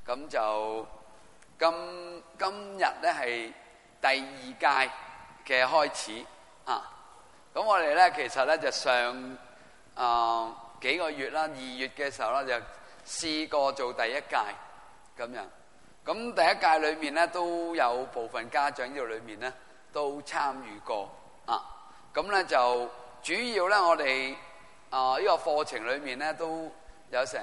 咁就今日咧係第二屆嘅開始啊。咁我哋咧其實咧就上幾個月啦，2月嘅時候咧就試過做第一屆咁樣。咁第一屆裏面咧都有部分家長呢度裏面咧都參與過啊。咁咧就主要咧我哋呢個課程裏面咧都有成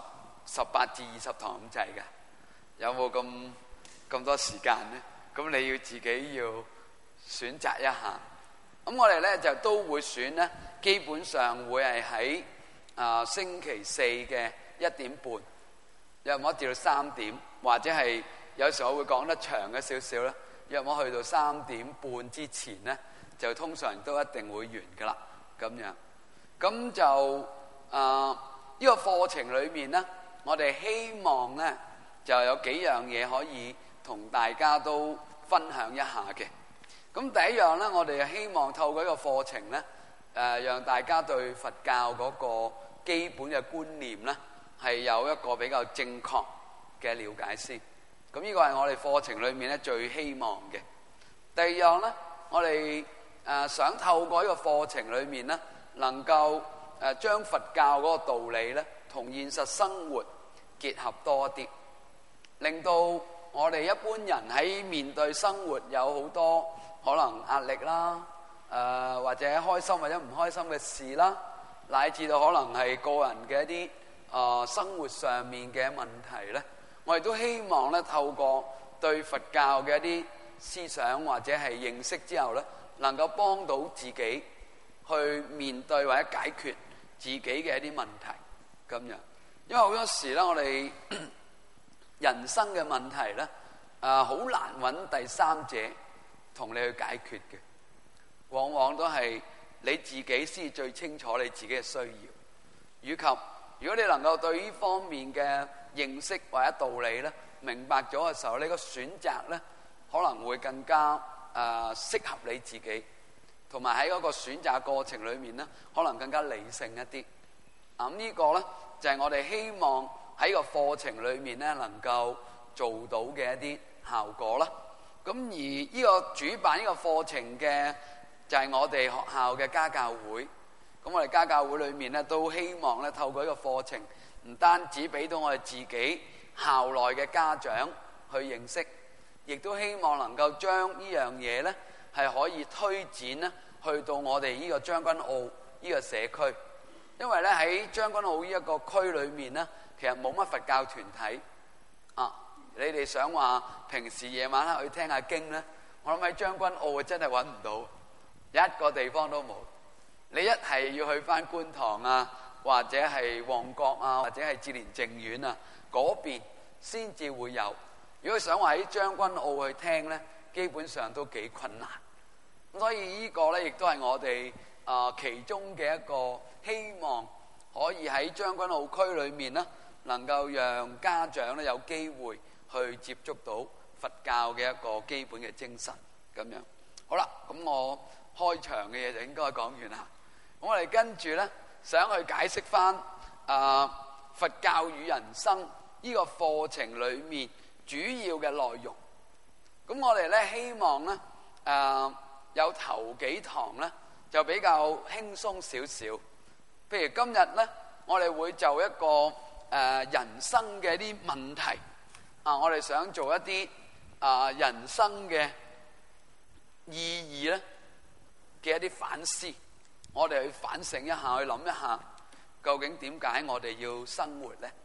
18至20堂咁滯嘅。有冇咁多時間咧？咁你要自己要選擇一下。咁我哋咧就都會選咧，基本上會係喺星期四嘅1點半，約莫至到3點，或者係有時候我會講得長嘅少少啦，約莫去到3點半之前咧，就通常都一定會完噶啦，咁樣。咁就呢個課程裏面咧，我哋希望咧就有幾樣嘢可以同大家都分享一下嘅。咁第一樣咧，我哋希望透過呢個課程咧，讓大家對佛教嗰個基本嘅觀念咧，係有一個比較正確嘅了解先。咁呢個係我哋課程裏面咧最希望嘅。第二樣咧，我哋想透過呢個課程裏面咧，能夠將佛教嗰個道理咧，同現實生活結合多啲，令到我哋一般人喺面對生活有好多可能壓力啦，或者開心或者唔開心嘅事啦，乃至到可能係個人嘅一啲生活上面嘅問題咧，我哋都希望咧透過對佛教嘅一啲思想或者係認識之後咧，能夠幫到自己去面對或者解決自己嘅一啲問題咁樣。因為好多時咧，我哋人生嘅問題咧，好難揾第三者同你去解決嘅，往往都係你自己先最清楚你自己嘅需要，以及如果你能夠對呢方面嘅認識或者道理咧明白咗嘅時候，你個選擇咧可能會更加適合你自己，同埋喺嗰個選擇過程裏面咧，可能更加理性一啲。咁呢個咧就係我哋希望喺個課程裏面咧能夠做到嘅一啲效果啦。咁而呢個主辦呢個課程嘅就係我哋學校嘅家教會。咁我哋家教會裏面咧都希望咧透過呢個課程，唔單止俾到我哋自己校內嘅家長去認識，亦都希望能夠將呢樣嘢咧係可以推展咧去到我哋呢個將軍澳呢個社區。因為咧喺將軍澳呢一個區裏面咧，其實冇乜佛教團體啊。你哋想話平時夜晚黑去聽下經咧，我諗喺將軍澳真係揾唔到，一個地方都冇。你一係要去翻觀塘啊，或者係旺角啊，或者係志蓮淨苑啊嗰邊先至會有。如果想話喺將軍澳去聽咧，基本上都幾困難。咁所以呢個咧亦都係我哋其中嘅一個希望，可以喺將軍澳區裏面咧，能夠讓家長咧有機會去接觸到佛教嘅一個基本嘅精神咁樣。好啦，咁我開場嘅嘢就應該講完啦。咁我哋跟住咧想去解釋翻佛教與人生呢個課程裏面主要嘅內容。咁我哋咧希望咧有頭幾堂咧就比較輕鬆少少。譬如今日咧，我哋會就一個人生嘅一啲問題我哋想做一啲人生嘅意義咧嘅一啲反思，我哋去反省一下，去諗一下究竟點解我哋要生活咧？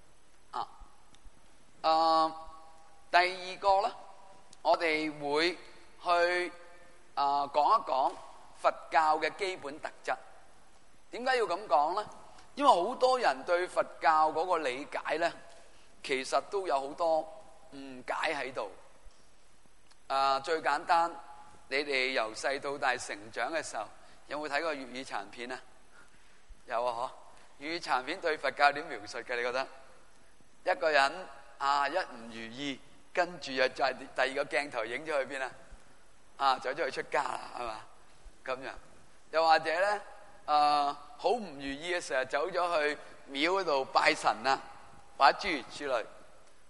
第二個咧，我哋會去講一講佛教嘅基本特質。點解要咁講咧？因為好多人對佛教嗰個理解咧，其實都有好多誤解喺度。最簡單，你哋由細到大成長嘅時候，有冇睇過粵語殘片啊？有啊，嗬！粵語殘片對佛教點描述嘅？你覺得一個人一唔如意，跟住又就係第二個鏡頭影咗去邊啊？走咗去出家啦，係嘛？咁樣。又或者咧，好唔如意嘅時候，走咗去廟嗰度拜神啊，或者諸如此類。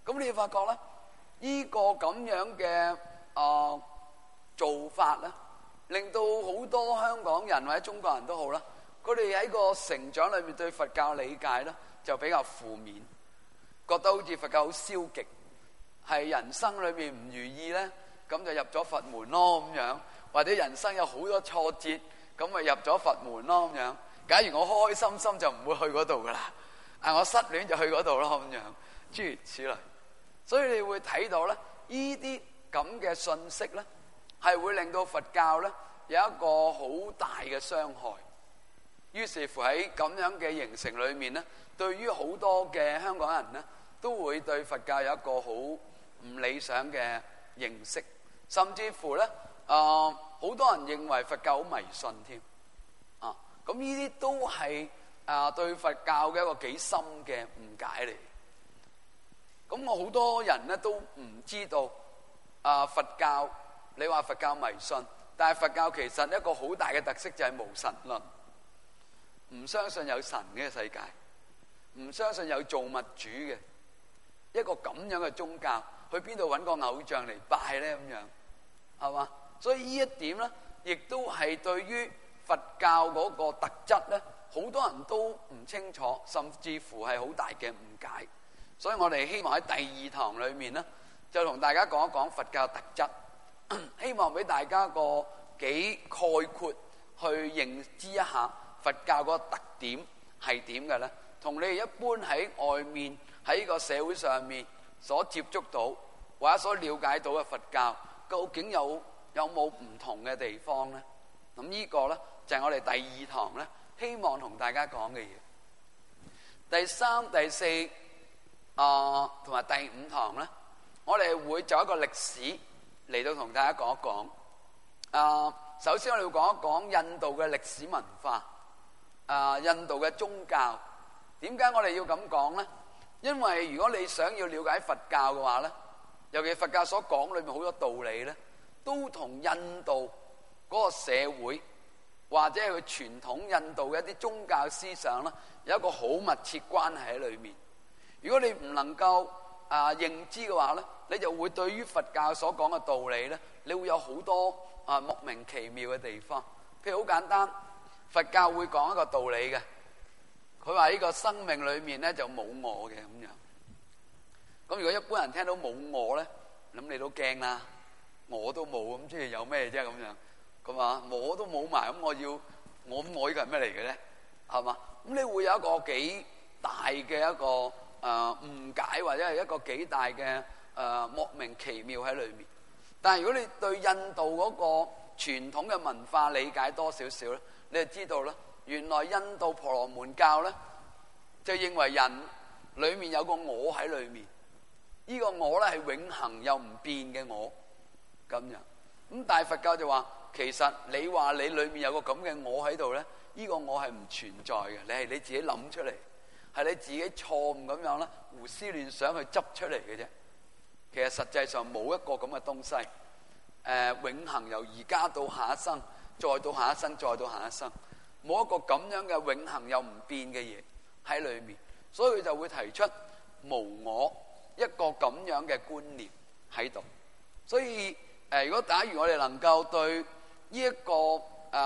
咁你發覺咧，呢個咁樣嘅做法咧，令到好多香港人或者中國人都好啦，佢哋喺個成長裏面對佛教理解咧就比較負面，覺得好似佛教好消極，係人生裏面唔如意咧，咁就入咗佛門咯咁樣，或者人生有好多挫折，咁咪入咗佛門咯咁樣。假如我開開心心就唔會去嗰度噶啦，我失戀就去嗰度咯咁樣，諸如此類。所以你會睇到咧，呢啲咁嘅信息咧，係會令到佛教咧有一個好大嘅傷害。於是乎喺咁樣嘅形成裏面咧，對於好多嘅香港人咧，都會對佛教有一個好唔理想嘅認識，甚至乎咧，好多人認為佛教好迷信添。咁呢啲都係對佛教嘅一個幾深嘅誤解嚟。咁我好多人咧都唔知道佛教，你話佛教迷信，但係佛教其實一個好大嘅特色就係無神論，唔相信有神嘅世界，唔相信有造物主嘅一個咁樣嘅宗教，去邊度揾個偶像嚟拜咧咁樣，係嘛？所以呢一點咧，亦都係對於佛教嗰個特質咧，好多人都唔清楚，甚至乎係好大嘅誤解。所以我哋希望喺第二堂裏面咧，就同大家講一講佛教特質，希望俾大家個幾概括去認知一下佛教個特點係點嘅咧，同你哋一般喺外面喺個社會上面所接觸到或者所了解到嘅佛教，究竟有冇唔同嘅地方咧？咁呢個咧就係我哋第二堂咧，希望同大家講嘅嘢。第三、第四同埋第五堂咧，我哋會就一個歷史嚟到同大家講一講。首先我哋要講一講印度嘅歷史文化，印度嘅宗教。點解我哋要咁講咧？因為如果你想要了解佛教嘅話咧，尤其佛教所講裏面好多道理咧，都同印度嗰個社會或者係佢傳統印度嘅一啲宗教思想咧，有一個好密切關係喺裏面。如果你唔能夠認知嘅話咧，你就會對於佛教所講嘅道理咧，你會有好多莫名其妙嘅地方。譬如好簡單，佛教會講一個道理嘅，佢話呢個生命裏面咧就冇我嘅咁樣。咁如果一般人聽到冇我咧，咁你都驚啦，我都冇，咁即係有咩啫咁樣？咁我都冇埋，咁我呢個係咩嚟嘅咧？係嘛？咁你會有一個幾大嘅一個誤解，或者係一個幾大嘅莫名其妙喺裏面。但係如果你對印度嗰個傳統嘅文化理解多少少咧，你就知道咧，原來印度婆羅門教咧就認為人裏面有個我喺裏面，呢個我咧係永恆又唔變嘅我咁樣。咁但係佛教就話，其實你話你裏面有個咁嘅我喺度咧，呢個我係唔存在嘅，你係你自己諗出嚟，係你自己錯誤咁樣啦，胡思亂想去執出嚟嘅啫。其實實際上冇一個咁嘅東西，永恆由而家到下一生，再到下一生，再到下一生，冇一個咁樣嘅永恆又唔變嘅嘢喺裏面，所以佢就會提出無我一個咁樣嘅觀念喺度。所以如果假如我哋能夠對呢一個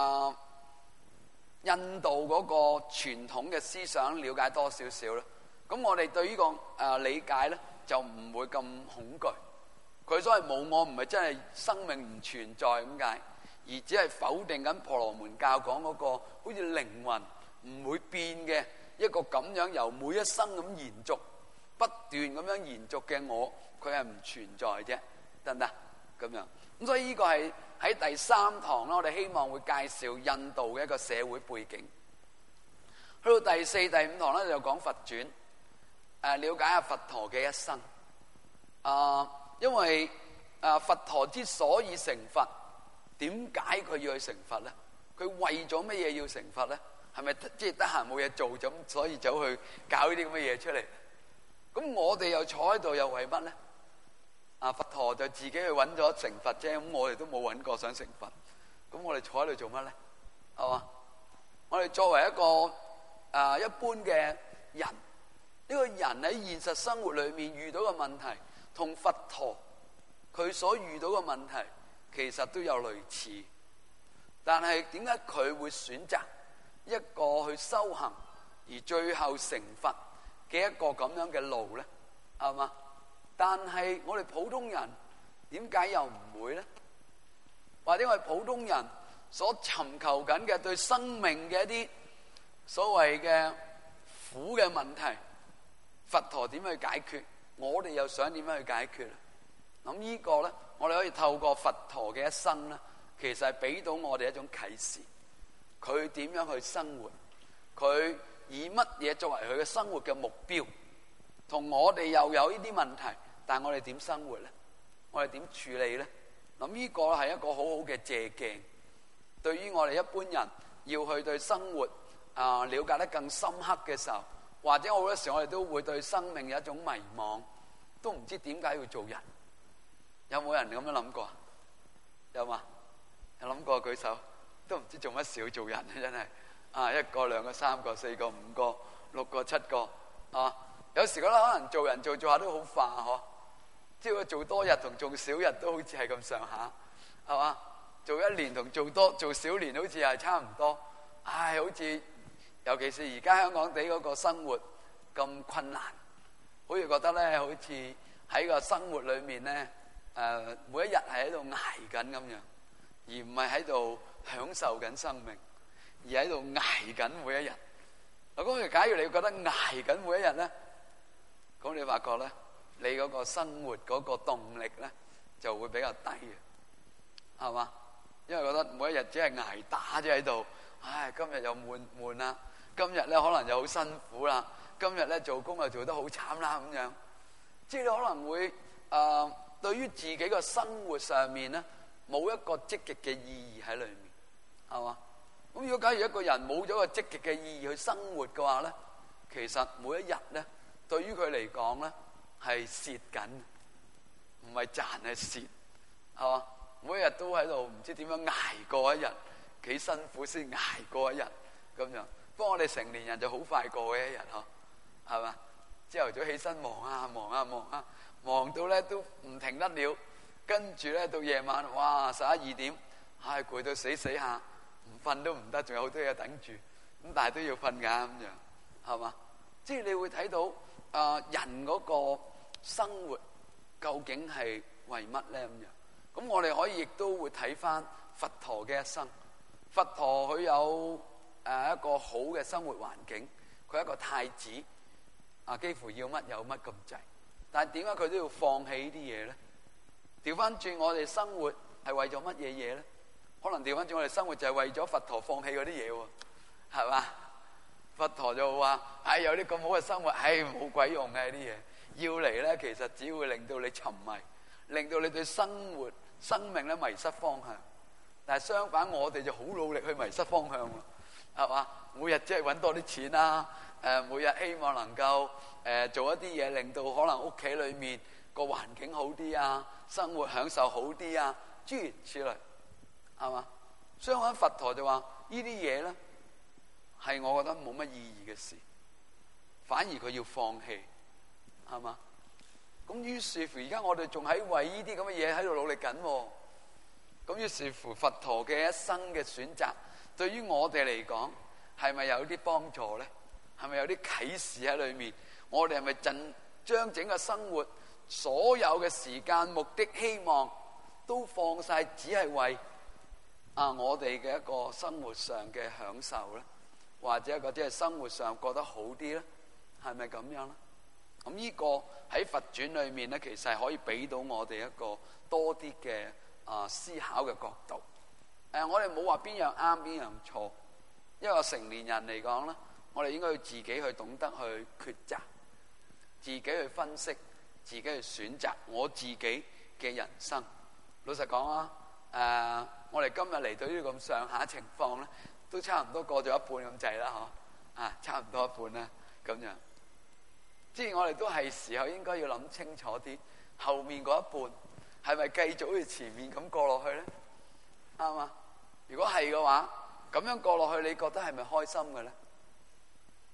印度嗰個傳統嘅思想了解多少少咧，咁我哋對呢個理解咧就唔會咁恐懼。佢所謂冇我唔係真係生命唔存在咁解，而只係否定緊婆羅門教講嗰個好似靈魂唔會變嘅一個咁樣由每一生咁延續不斷咁樣延續嘅我，佢係唔存在啫，得唔得？咁樣咁所以呢個係喺第三堂啦，我哋希望會介紹印度嘅一個社會背景。去到第四、第五堂咧就講佛傳，了解下佛陀嘅一生。因為佛陀之所以成佛，點解佢要去成佛咧？佢為咗乜嘢要成佛咧？係咪即係得閒冇嘢做咁，所以走去搞呢啲咁嘅嘢出嚟？咁我哋又坐喺度又為乜咧？佛陀就自己去揾咗成佛啫，咁我哋都冇揾過想成佛，咁我哋坐喺度做乜咧？係嘛？我哋作為一個一般嘅人， 個人喺現實生活裏面遇到嘅問題，同佛陀佢所遇到嘅問題其實都有類似，但係點解佢會選擇一個去修行而最後成佛嘅一個咁樣嘅路呢？係嘛？但係我哋普通人點解又唔會呢？或者我哋普通人所尋求緊嘅對生命嘅一啲所謂嘅苦嘅問題，佛陀點去解決？我哋又想點樣去解決？咁呢個呢，我哋可以透過佛陀嘅一生呢，其實係俾到我哋一種啟示。佢點樣去生活？佢以乜嘢作為佢嘅生活嘅目標？同我哋又有呢啲問題，但係我哋點生活呢？我哋點處理呢？咁呢個係一個好好嘅借鏡，對於我哋一般人要去對生活了解得更深刻嘅時候，或者好多時我哋都會對生命有一種迷惘，都唔知點解要做人。有冇人咁樣諗過啊？有嘛？有諗過舉手？都唔知做乜事要做人啊！真係一個兩個三個四個五個六個七個啊！有時覺得可能做人做下都好化嗬，即係做多日同做少日都好似係咁上下，係嘛？做一年同做少年好似係差唔多。唉，好似尤其是而家香港地嗰個生活咁困難，好似覺得咧，好似喺個生活裏面咧，每一日係喺度捱緊咁樣，而唔係喺度享受緊生命，而喺度捱緊每一日。咁假如你覺得捱緊每一日咧，咁你發覺咧，你嗰個生活嗰個動力咧就會比較低嘅，係嘛？因為覺得每一日只係捱打咗喺度，唉，今日又悶啦，今日咧可能又好辛苦啦，今日咧做工又做得好慘啦咁樣，即係你可能會對於自己嘅生活上面咧冇一個積極嘅意義喺裏面，係嘛？咁如果假如一個人冇咗個積極嘅意義去生活嘅話咧，其實每一日咧對於佢嚟講咧係蝕緊，唔係賺係蝕，係嘛？每一日都喺度唔知點樣捱過一日，幾辛苦先捱過一日咁樣。不過我哋成年人就好快過嘅一日嗬，係嘛？朝頭早起身忙到咧都唔停得了，跟住咧到夜晚哇11、12點，唉攰到死下，唔瞓都唔得，仲有好多嘢等住，咁但係都要瞓㗎咁樣，係嘛？即係你會睇到人嗰個生活究竟係為乜咧咁樣？咁我哋可以亦都會睇翻佛陀嘅一生。佛陀佢有一個好嘅生活環境，佢係一個太子幾乎要乜有乜咁滯。但係點解佢都要放棄呢啲嘢咧？調翻轉我哋生活係為咗乜嘢嘢咧？可能調翻轉我哋生活就係為咗佛陀放棄嗰啲嘢喎，係嘛？佛陀就話：有啲咁好嘅生活，冇鬼用嘅啲嘢，要嚟咧其實只會令到你沉迷，令到你對生命咧迷失方向。但係相反，我哋就好努力去迷失方向喎，係嘛？每日即係揾多啲錢啦，每日希望能夠做一啲嘢，令到可能屋企裏面個環境好啲啊，生活享受好啲啊，諸如此類，係嘛？相反，佛陀就話呢啲嘢咧係我覺得冇乜意義嘅事，反而佢要放棄，係嘛？咁於是乎，而家我哋仲喺為呢啲咁嘅嘢喺度努力緊。咁於是乎，佛陀嘅一生嘅選擇，對於我哋嚟講，係咪有啲幫助咧？係咪有啲啟示喺裏面？我哋係咪將整個生活所有嘅時間、目的、希望都放晒，只係為我哋嘅一個生活上嘅享受咧，或者一個即係生活上過得好啲咧？係咪咁樣咧？咁呢個喺佛傳裏面咧，其實係可以俾到我哋一個多啲嘅思考嘅角度。我哋冇話邊樣啱邊樣錯，一個成年人嚟講咧，我哋應該要自己去懂得去抉擇，自己去分析，自己去選擇我自己嘅人生。老實講我哋今日嚟到呢個咁上下情況咧，都差唔多過咗一半咁滯啦，差唔多一半啦咁樣。即係我哋都係時候應該要諗清楚啲，後面嗰一半係咪繼續好似前面咁過落去咧？啱嘛？如果係嘅話，咁樣過落去，你覺得係咪開心嘅咧？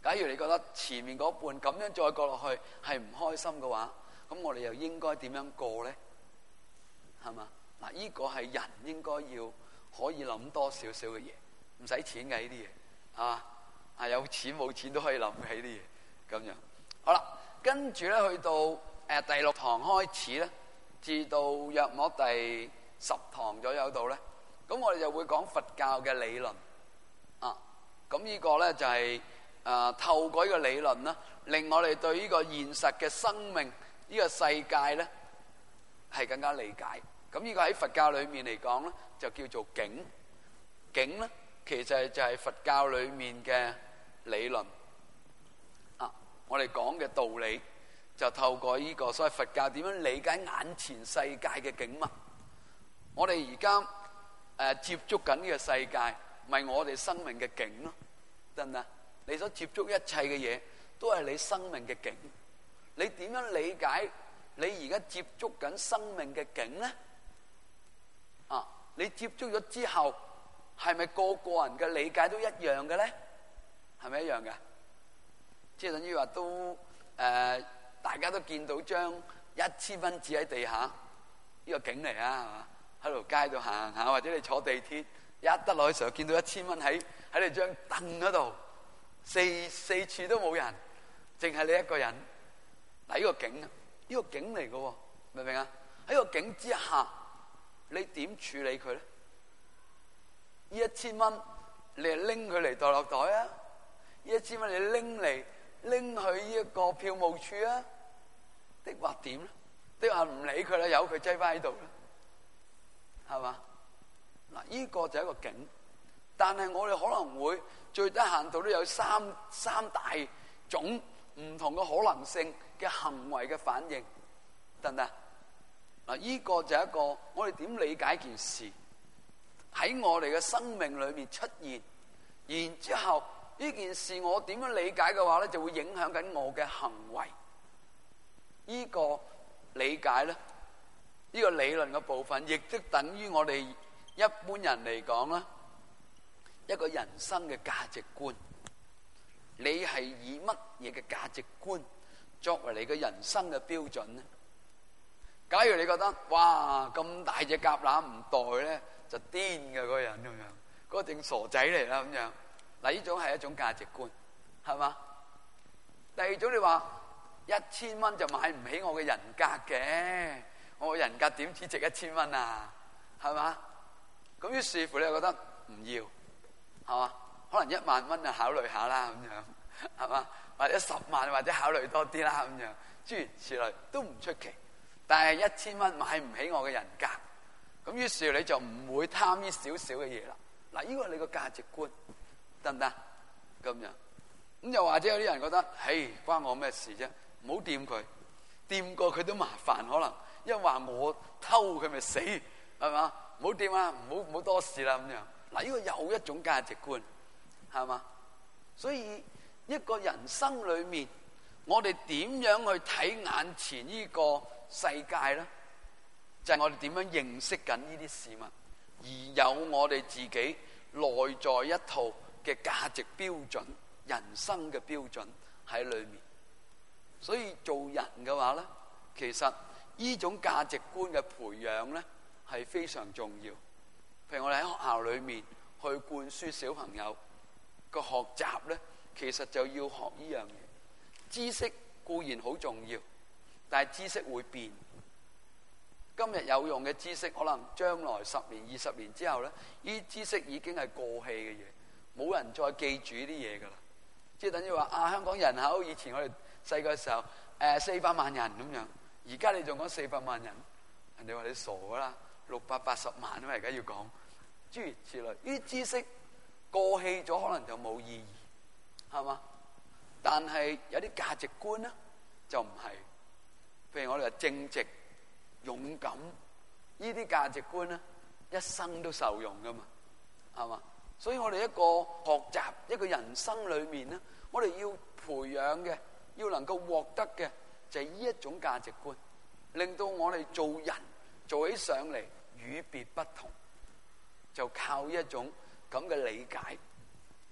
假如你覺得前面嗰半咁樣再過落去係唔開心嘅話，咁我哋又應該點樣過咧？係嘛？嗱，呢個係人應該要可以諗多少少嘅嘢，唔使錢嘅呢啲嘢，係嘛？啊，有錢冇錢都可以諗起啲嘢咁樣。好啦，跟住咧去到第6堂開始咧，至到約莫第10堂左右度咧，咁我哋就會講佛教嘅理論啊。咁呢個咧就係透過呢個理論啦，令我哋對呢個現實嘅生命呢個世界咧係更加理解。咁呢個喺佛教裏面嚟講咧，就叫做境。境咧其實就係佛教裏面嘅理論啊。我哋講嘅道理就透過呢個，所謂佛教點樣理解眼前世界嘅景物。我哋而家接觸緊呢個世界，咪我哋生命嘅境咯，得唔得？你所接觸一切嘅嘢，都係你生命嘅境。你點樣理解你而家接觸緊生命嘅境咧？啊，你接觸咗之後，係咪個人嘅理解都一樣嘅咧？係咪一樣嘅？即係等於話都大家都見到張1000蚊紙喺地下，呢個境嚟啊，係嘛？喺條街度行下，或者你坐地鐵一得落去時候，見到1000蚊喺你張凳嗰度，四處都冇人，淨係你一個人。嗱，呢個境啊，呢個境嚟嘅，明唔明啊？喺個境之下，你點處理佢咧？呢1000蚊，你係拎佢嚟袋落袋啊？呢1000蚊你拎去呢一個票務處啊？的話點咧？的話唔理佢啦，由佢擠翻喺度啦，係嘛？嗱，呢個就係一個境，但係我哋可能會最低限度都有三大種唔同嘅可能性嘅行為嘅反應，得唔得？嗱，呢個就係一個我哋點理解件事喺我哋嘅生命裏面出現，然之後呢件事我點樣理解嘅話咧，就會影響緊我嘅行為。呢個理解咧，呢個理論嘅部分，亦都等於我哋一般人嚟講啦，一個人生嘅價值觀。你係以乜嘢嘅價值觀作為你嘅人生嘅標準呢？假如你覺得哇咁大隻蛤乸唔袋咧就癲嘅嗰個人咁樣，嗰個正傻仔嚟啦咁樣。嗱，呢種係一種價值觀，係嘛？第二種你話1000蚊就買唔起我嘅人格嘅，我嘅人格點止值1000蚊啊？係嘛？咁於是乎你又覺得唔要，係嘛？可能1萬蚊就考慮下啦咁樣，係嘛？或者10萬或者考慮多啲啦咁樣，諸如此類都唔出奇。但係1000蚊買唔起我嘅人格，咁於是你就唔會貪呢少少嘅嘢啦。嗱，呢個係你個價值觀，得唔得？咁樣咁又或者有啲人覺得，嘿，關我咩事啫？唔好掂佢，掂過佢都麻煩，可能因為話我偷佢咪死，係嘛？唔好掂啊，唔好多事啦咁樣。嗱，呢個又一種價值觀，係嘛？所以一個人生裏面，我哋點樣去睇眼前呢個世界咧？就係我哋點樣認識緊呢啲事物，而有我哋自己內在一套嘅價值標準、人生嘅標準喺裏面。所以做人嘅話咧，其實呢種價值觀嘅培養咧係非常重要。譬如我哋喺學校裏面去灌輸小朋友個學習咧，其實就要學呢樣嘢。知識固然好重要，但係知識會變。今日有用嘅知識，可能將來10年、20年之後咧，呢啲知識已經係過氣嘅嘢，冇人再記住呢啲嘢噶啦。即係等於話香港人口以前我哋細個嘅時候400萬人咁樣，而家你仲講400萬人，人哋話你傻噶啦，680萬啊嘛，而家要講諸如此類。呢啲知識過氣咗，可能就冇意義，係嘛？但係有啲價值觀咧就唔係，譬如我哋話正直、勇敢，呢啲價值觀咧一生都受用噶嘛，係嘛？所以我哋一個學習一個人生裏面咧，我哋要培養嘅，要能夠獲得嘅就係呢一種價值觀，令到我哋做人做起上嚟與別不同，就靠一種咁嘅理解，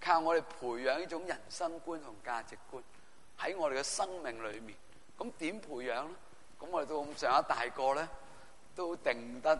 靠我哋培養呢種人生觀同價值觀喺我哋嘅生命裏面。咁點培養咧？咁我哋到咁上一大個咧，都定得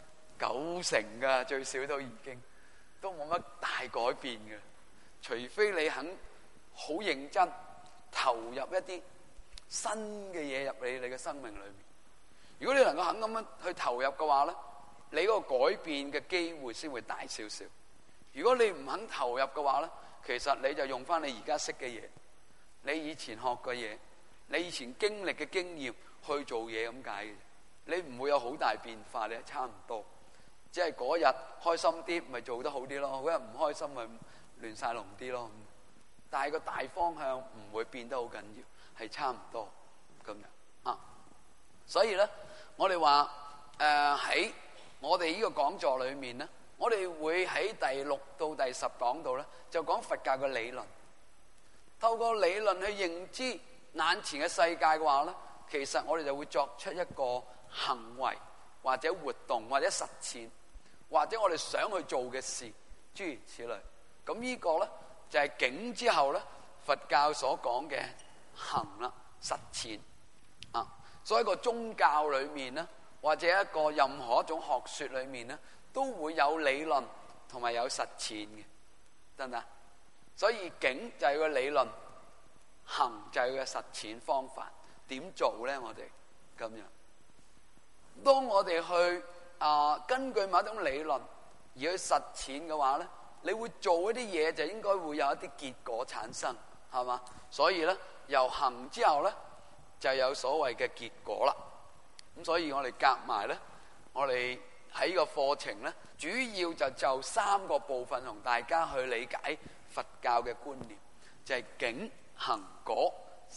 90%噶，最少都已經都冇乜大改變嘅。除非你肯好認真投入一啲新嘅嘢入你嘅生命裏面。如果你能夠肯咁樣去投入嘅話咧，你嗰個改變嘅機會先會大少少。如果你唔肯投入嘅話咧，其實你就用翻你而家識嘅嘢，你以前學嘅嘢，你以前經歷嘅經驗去做嘢咁解嘅。你唔會有好大變化，你係差唔多。即係嗰日開心啲，咪做得好啲咯；嗰日唔開心，咪亂晒龍啲咯。但係個大方向唔會變得好緊要，係差唔多咁樣啊。所以咧，我哋話喺我哋呢個講座裏面咧，我哋會喺第6到第10講度咧，就講佛教嘅理論。透過理論去認知眼前嘅世界嘅話咧，其實我哋就會作出一個行為或者活動或者實踐，或者我哋想去做嘅事，諸如此類。咁呢個咧就係境之後咧，佛教所講嘅行啦、實踐啊。所以一個宗教裏面咧，或者一個任何一種學說裏面咧，都會有理論同埋有實踐嘅，得唔得？所以境就係個理論，行就係個實踐方法。點做咧？我哋咁樣，當我哋去根據某一種理論而去實踐嘅話咧，你會做一啲嘢就應該會有一啲結果產生，係嘛？所以咧，由行之後咧就有所謂嘅結果啦。咁所以我哋夾埋咧，我哋喺呢個課程咧，主要就3個部分同大家去理解佛教嘅觀念，就係境、行、果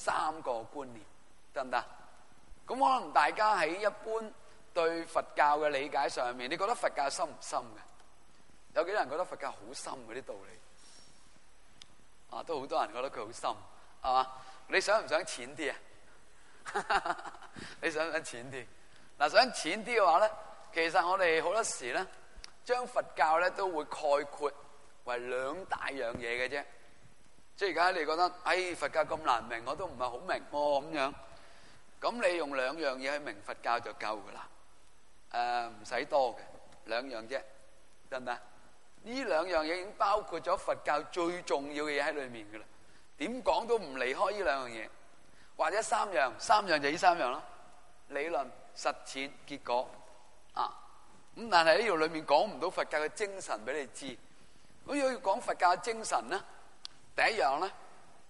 3個觀念，得唔得？咁可能大家喺一般對佛教嘅理解上面，你覺得佛教深唔深嘅？有幾多人覺得佛教好深嗰啲道理？都好多人覺得佢好深，係嘛？你想唔想淺啲啊？你想唔想淺啲？嗱，想淺啲嘅話咧，其實我哋好多時咧，將佛教咧都會概括為2大樣嘢嘅啫。即係而家你覺得，佛教咁難明，我都唔係好明咁樣。咁你用2樣嘢去明佛教就夠噶啦，唔使多嘅2樣啫，得唔得？呢2樣嘢已經包括咗佛教最重要嘅嘢喺裏面噶啦，點講都唔離開呢2樣嘢，或者3樣就呢3樣咯，理論、實踐、結果啊。咁但係呢度裏面講唔到佛教嘅精神俾你知。咁如果要講佛教嘅精神咧，第一樣咧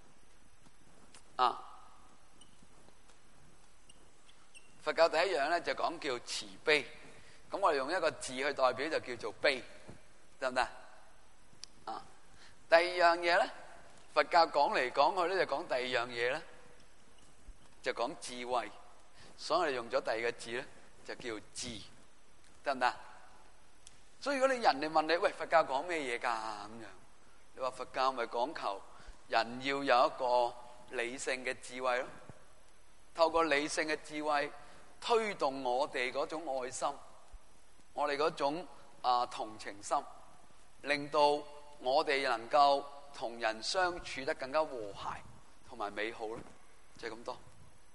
佛教第一樣咧就講叫慈悲。咁我哋用一個字去代表就叫做悲，得唔得？第二樣嘢咧，佛教講嚟講去咧就講第2樣嘢咧，就講智慧。所以我哋用咗第2個字咧，就叫智，得唔得？所以如果你人哋問你，喂，佛教講咩嘢㗎咁樣？你話佛教咪講求人要有一個理性嘅智慧咯，透過理性嘅智慧推動我哋嗰種愛心，我哋嗰種同情心，令到我哋能夠同人相處得更加和諧同埋美好咯，就係咁多。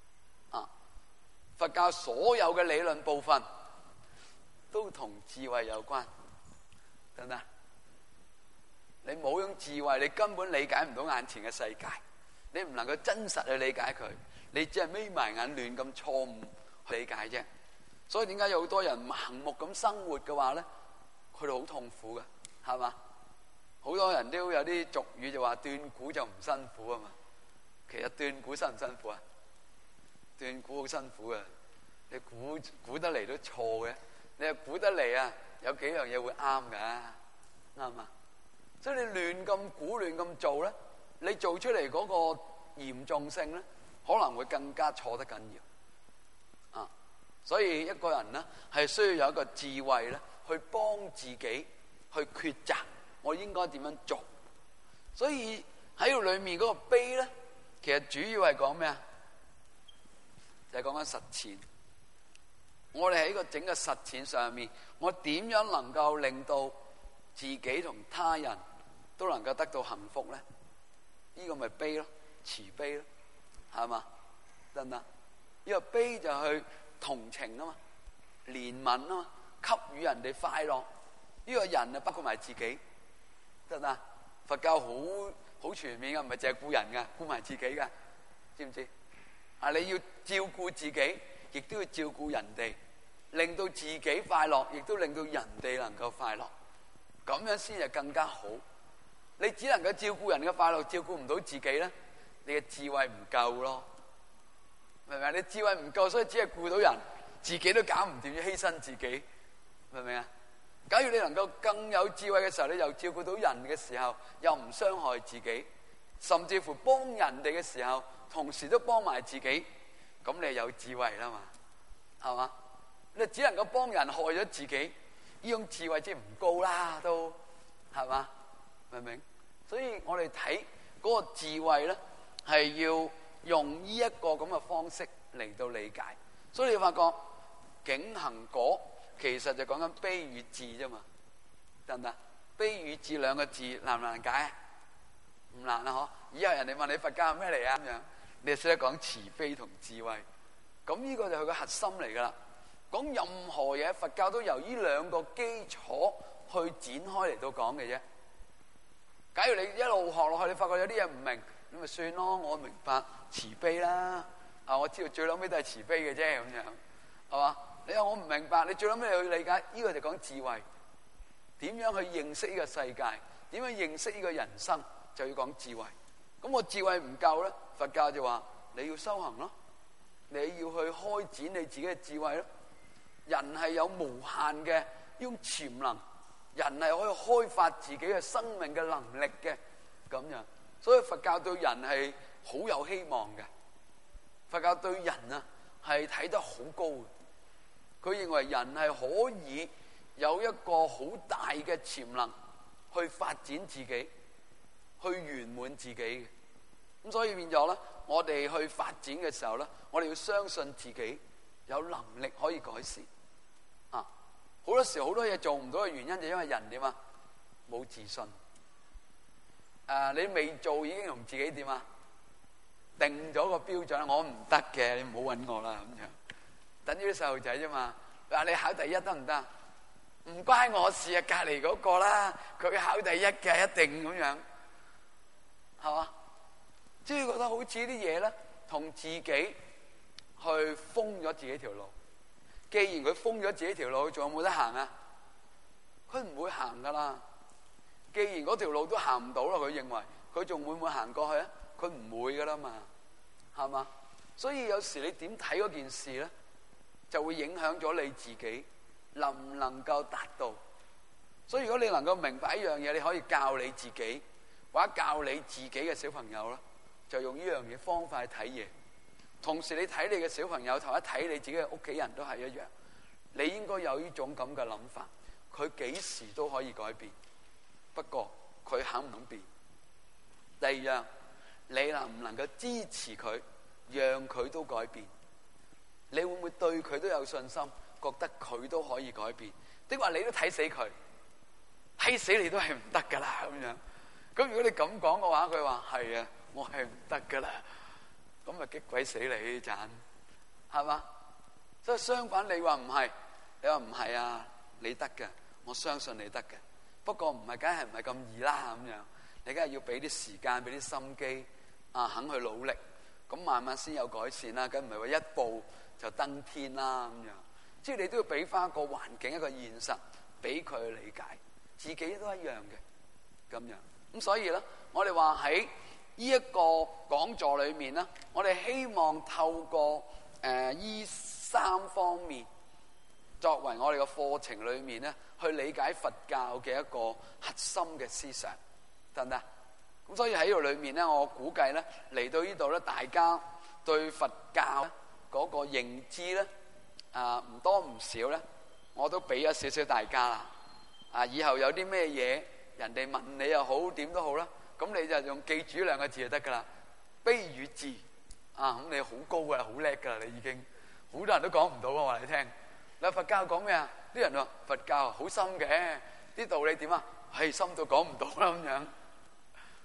佛教所有嘅理論部分都同智慧有關，得唔得？你冇用智慧，你根本理解唔到眼前嘅世界，你唔能夠真實去理解佢，你只係眯埋眼亂咁錯誤理解啫。所以點解有好多人盲目咁生活嘅話咧，佢哋好痛苦嘅，係嘛？好多人都有啲俗語就話斷估就唔辛苦啊嘛。其實斷估辛唔辛苦啊？斷估好辛苦嘅，你估得嚟都錯嘅，你又估得嚟啊，有幾樣嘢會啱㗎，啱嘛？所以你亂咁估亂咁做咧，你做出嚟嗰個嚴重性咧，可能會更加錯得緊要啊！所以一個人咧係需要有一個智慧咧，去幫自己去抉擇我應該點樣做。所以喺度裏面嗰個悲咧，其實主要係講咩啊？就係講緊實踐。我哋喺個整個實踐上面，我點樣能夠令到自己同他人都能夠得到幸福咧？呢個咪悲咯，慈悲咯，係嘛？得唔得？呢個悲就去同情啊嘛，憐憫啊嘛，給予人哋快樂。呢個人啊，包括埋自己，得唔得？佛教好全面噶，唔係淨係顧人噶，顧埋自己噶，知唔知？啊，你要照顧自己，亦都要照顧人哋，令到自己快樂，亦都令到人哋能夠快樂，咁樣先係更加好。你只能夠照顧人嘅快樂，照顧唔到自己咧，你嘅智慧唔夠咯，明唔明？你智慧唔夠，所以只係顧到人，自己都搞唔掂，要犧牲自己，明唔明啊？假如你能夠更有智慧嘅時候，你又照顧到人嘅時候，又唔傷害自己，甚至乎幫人哋嘅時候，同時都幫埋自己，咁你有智慧啦嘛，係嘛？你只能夠幫人，害咗自己，呢種智慧即係唔高啦，都係嘛？明唔明？所以我哋睇嗰個智慧咧，係要用呢一個咁嘅方式嚟到理解。所以你發覺境行果其實就講緊悲與智啫嘛，得唔得？悲與智兩個字難唔難解啊？唔難啊，嗬！以後人哋問你佛教係咩嚟啊，咁樣你就識得講慈悲同智慧。咁呢個就係佢個核心嚟噶啦。講任何嘢，佛教都由呢兩個基礎去展開嚟到講嘅啫。假如你一路學落去，你發覺有啲嘢唔明，咁咪算咯。我明白慈悲啦，我知道最後尾都係慈悲嘅啫，咁樣係嘛？你話我唔明白，你最後尾去理解，呢個就講智慧。點樣去認識呢個世界？點樣認識呢個人生？就要講智慧。咁我智慧唔夠咧，佛教就話你要修行咯，你要去開展你自己嘅智慧咯。人係有無限嘅呢種潛能。人係可以開發自己嘅生命嘅能力嘅，咁樣，所以佛教對人係好有希望嘅。佛教對人啊係睇得好高嘅，佢認為人係可以有一個好大嘅潛能去發展自己，去圓滿自己嘅。咁所以變咗咧，我哋去發展嘅時候咧，我哋要相信自己有能力可以改善。好多時好多嘢做唔到嘅原因就因為人點啊？冇自信。你未做已經同自己點啊？定咗個標準，我唔得嘅，你唔好搵我啦咁樣。等於啲細路仔啫嘛。話你考第一得唔得？唔關我事啊，隔籬嗰個啦，佢考第一嘅一定咁樣，係嘛？即係覺得好似啲嘢咧，同自己去封咗自己條路。既然佢封咗自己條路，佢仲有冇得行啊？佢唔會行噶啦。既然嗰條路都行唔到啦，佢認為佢仲會唔會行過去啊？佢唔會噶啦嘛，係嘛？所以有時你點睇嗰件事咧，就會影響咗你自己能唔能夠達到。所以如果你能夠明白一樣嘢，你可以教你自己，或者教你自己嘅小朋友啦，就用呢樣嘢方法去睇嘢。同時你睇你嘅小朋友，同一睇你自己嘅屋企人都係一樣，你應該有呢種咁嘅諗法。佢幾時都可以改變，不過佢肯唔肯變。第二樣，你能唔能夠支持佢，讓佢都改變？你會唔會對佢都有信心，覺得佢都可以改變？定話你都睇死佢，睇死你都係唔得噶啦咁樣。咁如果你咁講嘅話，佢話係啊，我係唔得噶啦。咁咪激鬼死你呢盞，係嘛？所以相反，你話唔係，你話唔係啊，你得嘅，我相信你得嘅。不過唔係，梗係唔係咁易啦咁樣。你梗係要俾啲時間，俾啲心機，肯去努力，咁慢慢先有改善啦。梗唔係話一步就登天啦咁樣。即係你都要俾翻一個環境，一個現實，俾佢去理解，自己都一樣嘅咁樣。咁所以咧，我哋話喺呢一個講座裏面咧，我哋希望透過呢三方面作為我哋嘅課程裏面咧，去理解佛教嘅一個核心嘅思想，得唔得？咁所以喺呢度裏面咧，我估計咧嚟到呢度咧，大家對佛教嗰個認知咧，唔多唔少咧，我都俾咗少少大家啦。以後有啲咩嘢，人哋問你又好，點都好啦。咁你就用記住兩個字就得噶啦，悲與智咁你好高噶啦，好叻噶啦，你已經好多人都講唔到啊！話你聽，你佛教講咩啊？啲人話佛教好深嘅，啲道理點啊？係深到講唔到啦咁樣，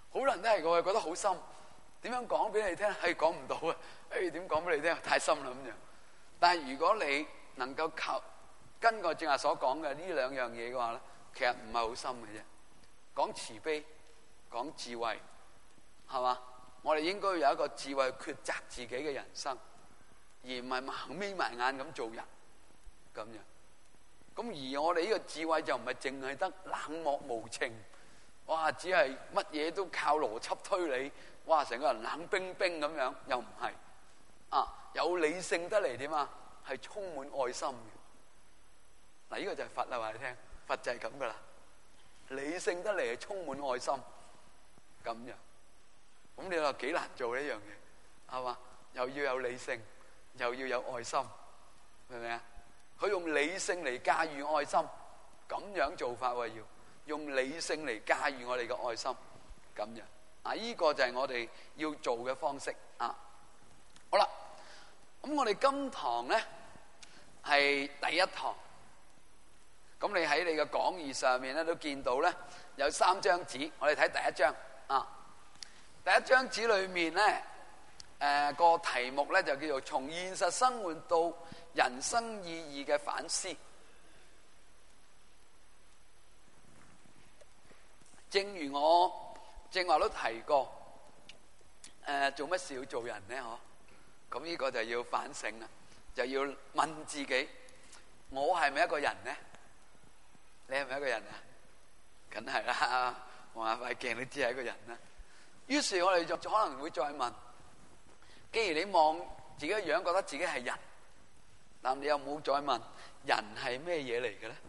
好多人都係我覺得好深，點樣講俾你聽係講唔到啊！點講俾你聽太深啦咁樣。但係如果你能夠根據正話所講嘅呢兩樣嘢嘅話咧，其實唔係好深嘅啫。講慈悲，講智慧，係嘛？我哋應該有一個智慧抉擇自己嘅人生，而唔係盲眯埋眼咁做人咁樣。咁而我哋呢個智慧就唔係淨係得冷漠無情，哇！只係乜嘢都靠邏輯推理，哇！成個人冷冰冰咁樣，又唔係啊？有理性得嚟點啊？係充滿愛心嘅。嗱，呢個就係佛啦，話你聽，佛就係咁噶啦。理性得嚟係充滿愛心咁樣。咁你話幾難做呢樣嘢係嘛？又要有理性，又要有愛心，明唔明啊？佢用理性嚟駕馭愛心，咁樣做法喎，要用理性嚟駕馭我哋嘅愛心，咁樣啊？呢個就係我哋要做嘅方式啊！好啦，咁我哋今堂咧係第一堂，咁你喺你嘅講義上面咧都見到咧有3張紙，我哋睇第一張啊。第一張紙裏面咧，個題目咧就叫做從現實生活到人生意義嘅反思。正如我正話都提過，做乜事要做人咧？咁呢個就要反省啦，就要問自己：我係咪一個人咧？你係咪一個人啊？梗係啦，望下塊鏡你知係一個人啦。於是我哋就可能會再問：既然你望自己嘅樣覺得自己係人，但你有冇再問人係咩嘢嚟嘅咧？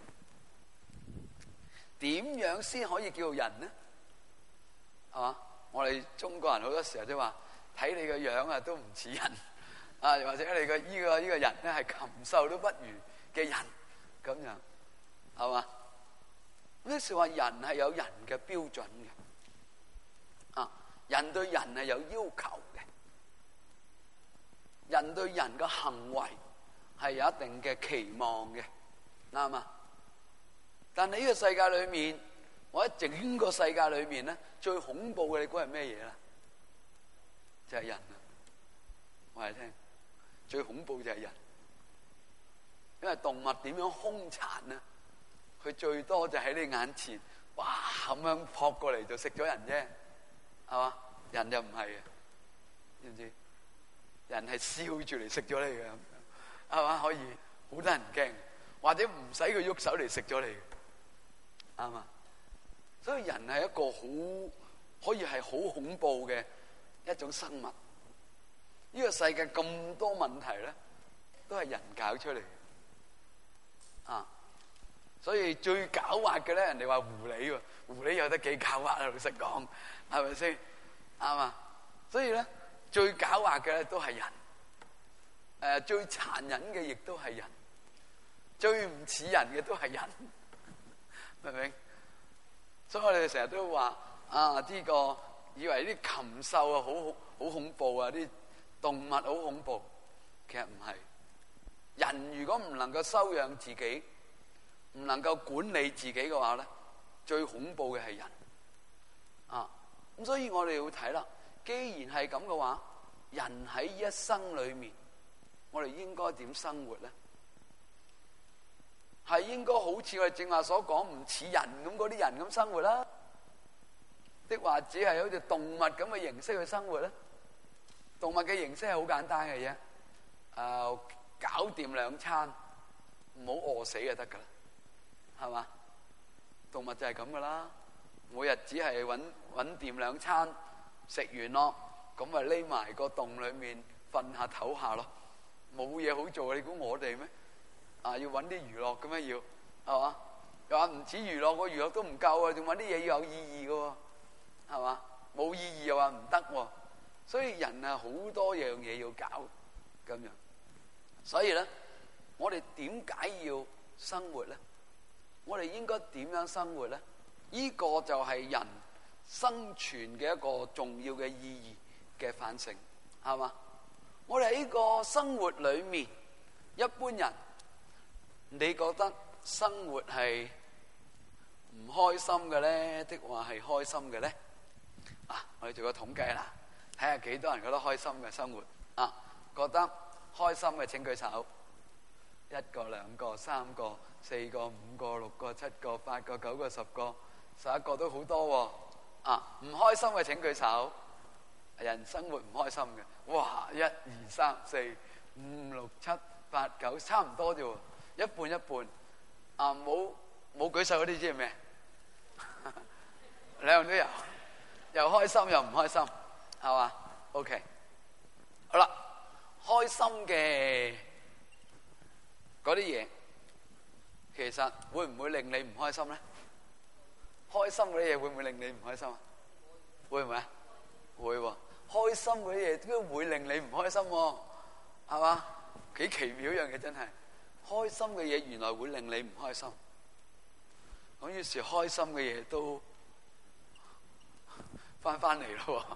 點樣先可以叫做人呢？係嘛？我哋中國人好多時候都話睇你個樣啊都唔似人啊，或者你個呢個人咧係禽獸都不如嘅人咁樣，係嘛？呢時話人係有人嘅標準嘅啊。人對人係有要求嘅，人對人嘅行為係有一定嘅期望嘅，啱嘛？但係呢個世界裏面，或者整個世界裏面咧，最恐怖嘅你估係咩嘢咧？就係人啊！我哋聽，最恐怖就係人，因為動物點樣兇殘呢？佢最多就喺你眼前，哇咁樣撲過嚟就食咗人啫。係嘛？人就唔係嘅，知唔知？人係笑住嚟食咗你嘅，係嘛？可以好得人驚，或者唔使佢喐手嚟食咗你，啱嘛？所以人係一個可以係好恐怖嘅一種生物。呢個世界咁多問題咧，都係人搞出嚟啊！所以最狡猾嘅咧，人哋話狐狸喎，狐狸有得幾狡猾啊？老實講，係咪先？啱嘛？所以咧，最狡猾嘅咧都係人，最殘忍嘅亦都係人，最唔似人嘅都係人，明唔明？所以我哋成日都話啊，呢個以為啲禽獸啊好恐怖啊，啲動物好恐怖，其實唔係。人如果唔能夠修養自己，唔能夠管理自己嘅話咧，最恐怖嘅係人啊！咁所以我哋要睇啦，既然係咁嘅話，人喺一生裏面，我哋應該點生活咧？係應該好似我哋正話所講，唔似人咁嗰啲人咁生活啦，抑或只係好似動物咁嘅形式去生活咧？動物嘅形式係好簡單嘅啫，搞掂2餐，唔好餓死就得噶啦，係嘛？動物就係咁噶啦，每日只係搵掂2餐，食完咯，咁咪匿埋個洞裏面瞓下唞下咯，冇嘢好做。你估我哋咩？要搵啲娛樂咁樣要，係嘛？又話唔止娛樂，個娛樂都唔夠啊，仲搵啲嘢要有意義噶，係嘛？冇意義又話唔得，所以人啊好多樣嘢要搞咁樣。所以咧，我哋點解要生活咧？我哋應該點樣生活咧？呢個就係人生存嘅一個重要嘅意義嘅反省，係嘛？我哋喺呢個生活裏面，一般人，你覺得生活係唔開心嘅咧，定話係開心嘅咧？ 我哋做個統計啦，睇下幾多人覺得開心嘅生活啊？覺得開心嘅請舉手。1個、2個、3個、4個、5個、6個、7個、8個、9個、10個、11個都好多喎。啊，唔開心嘅請舉手。人生活唔開心嘅，哇！1、2、3、4、5、6、7、8、9，差唔多啫喎，一半一半。啊，冇舉手嗰啲知係咩？兩樣都有，又開心又唔開心，係嘛？OK，好啦，開心嘅嗰啲嘢，其實會唔會令你唔開心咧？開心嗰啲嘢會唔會令你唔開心啊？會唔會啊？會喎。開心嗰啲嘢都會令你唔開心喎，係嘛？幾奇妙一樣嘢真係，開心嘅嘢原來會令你唔開心。咁於是開心嘅嘢都翻嚟咯。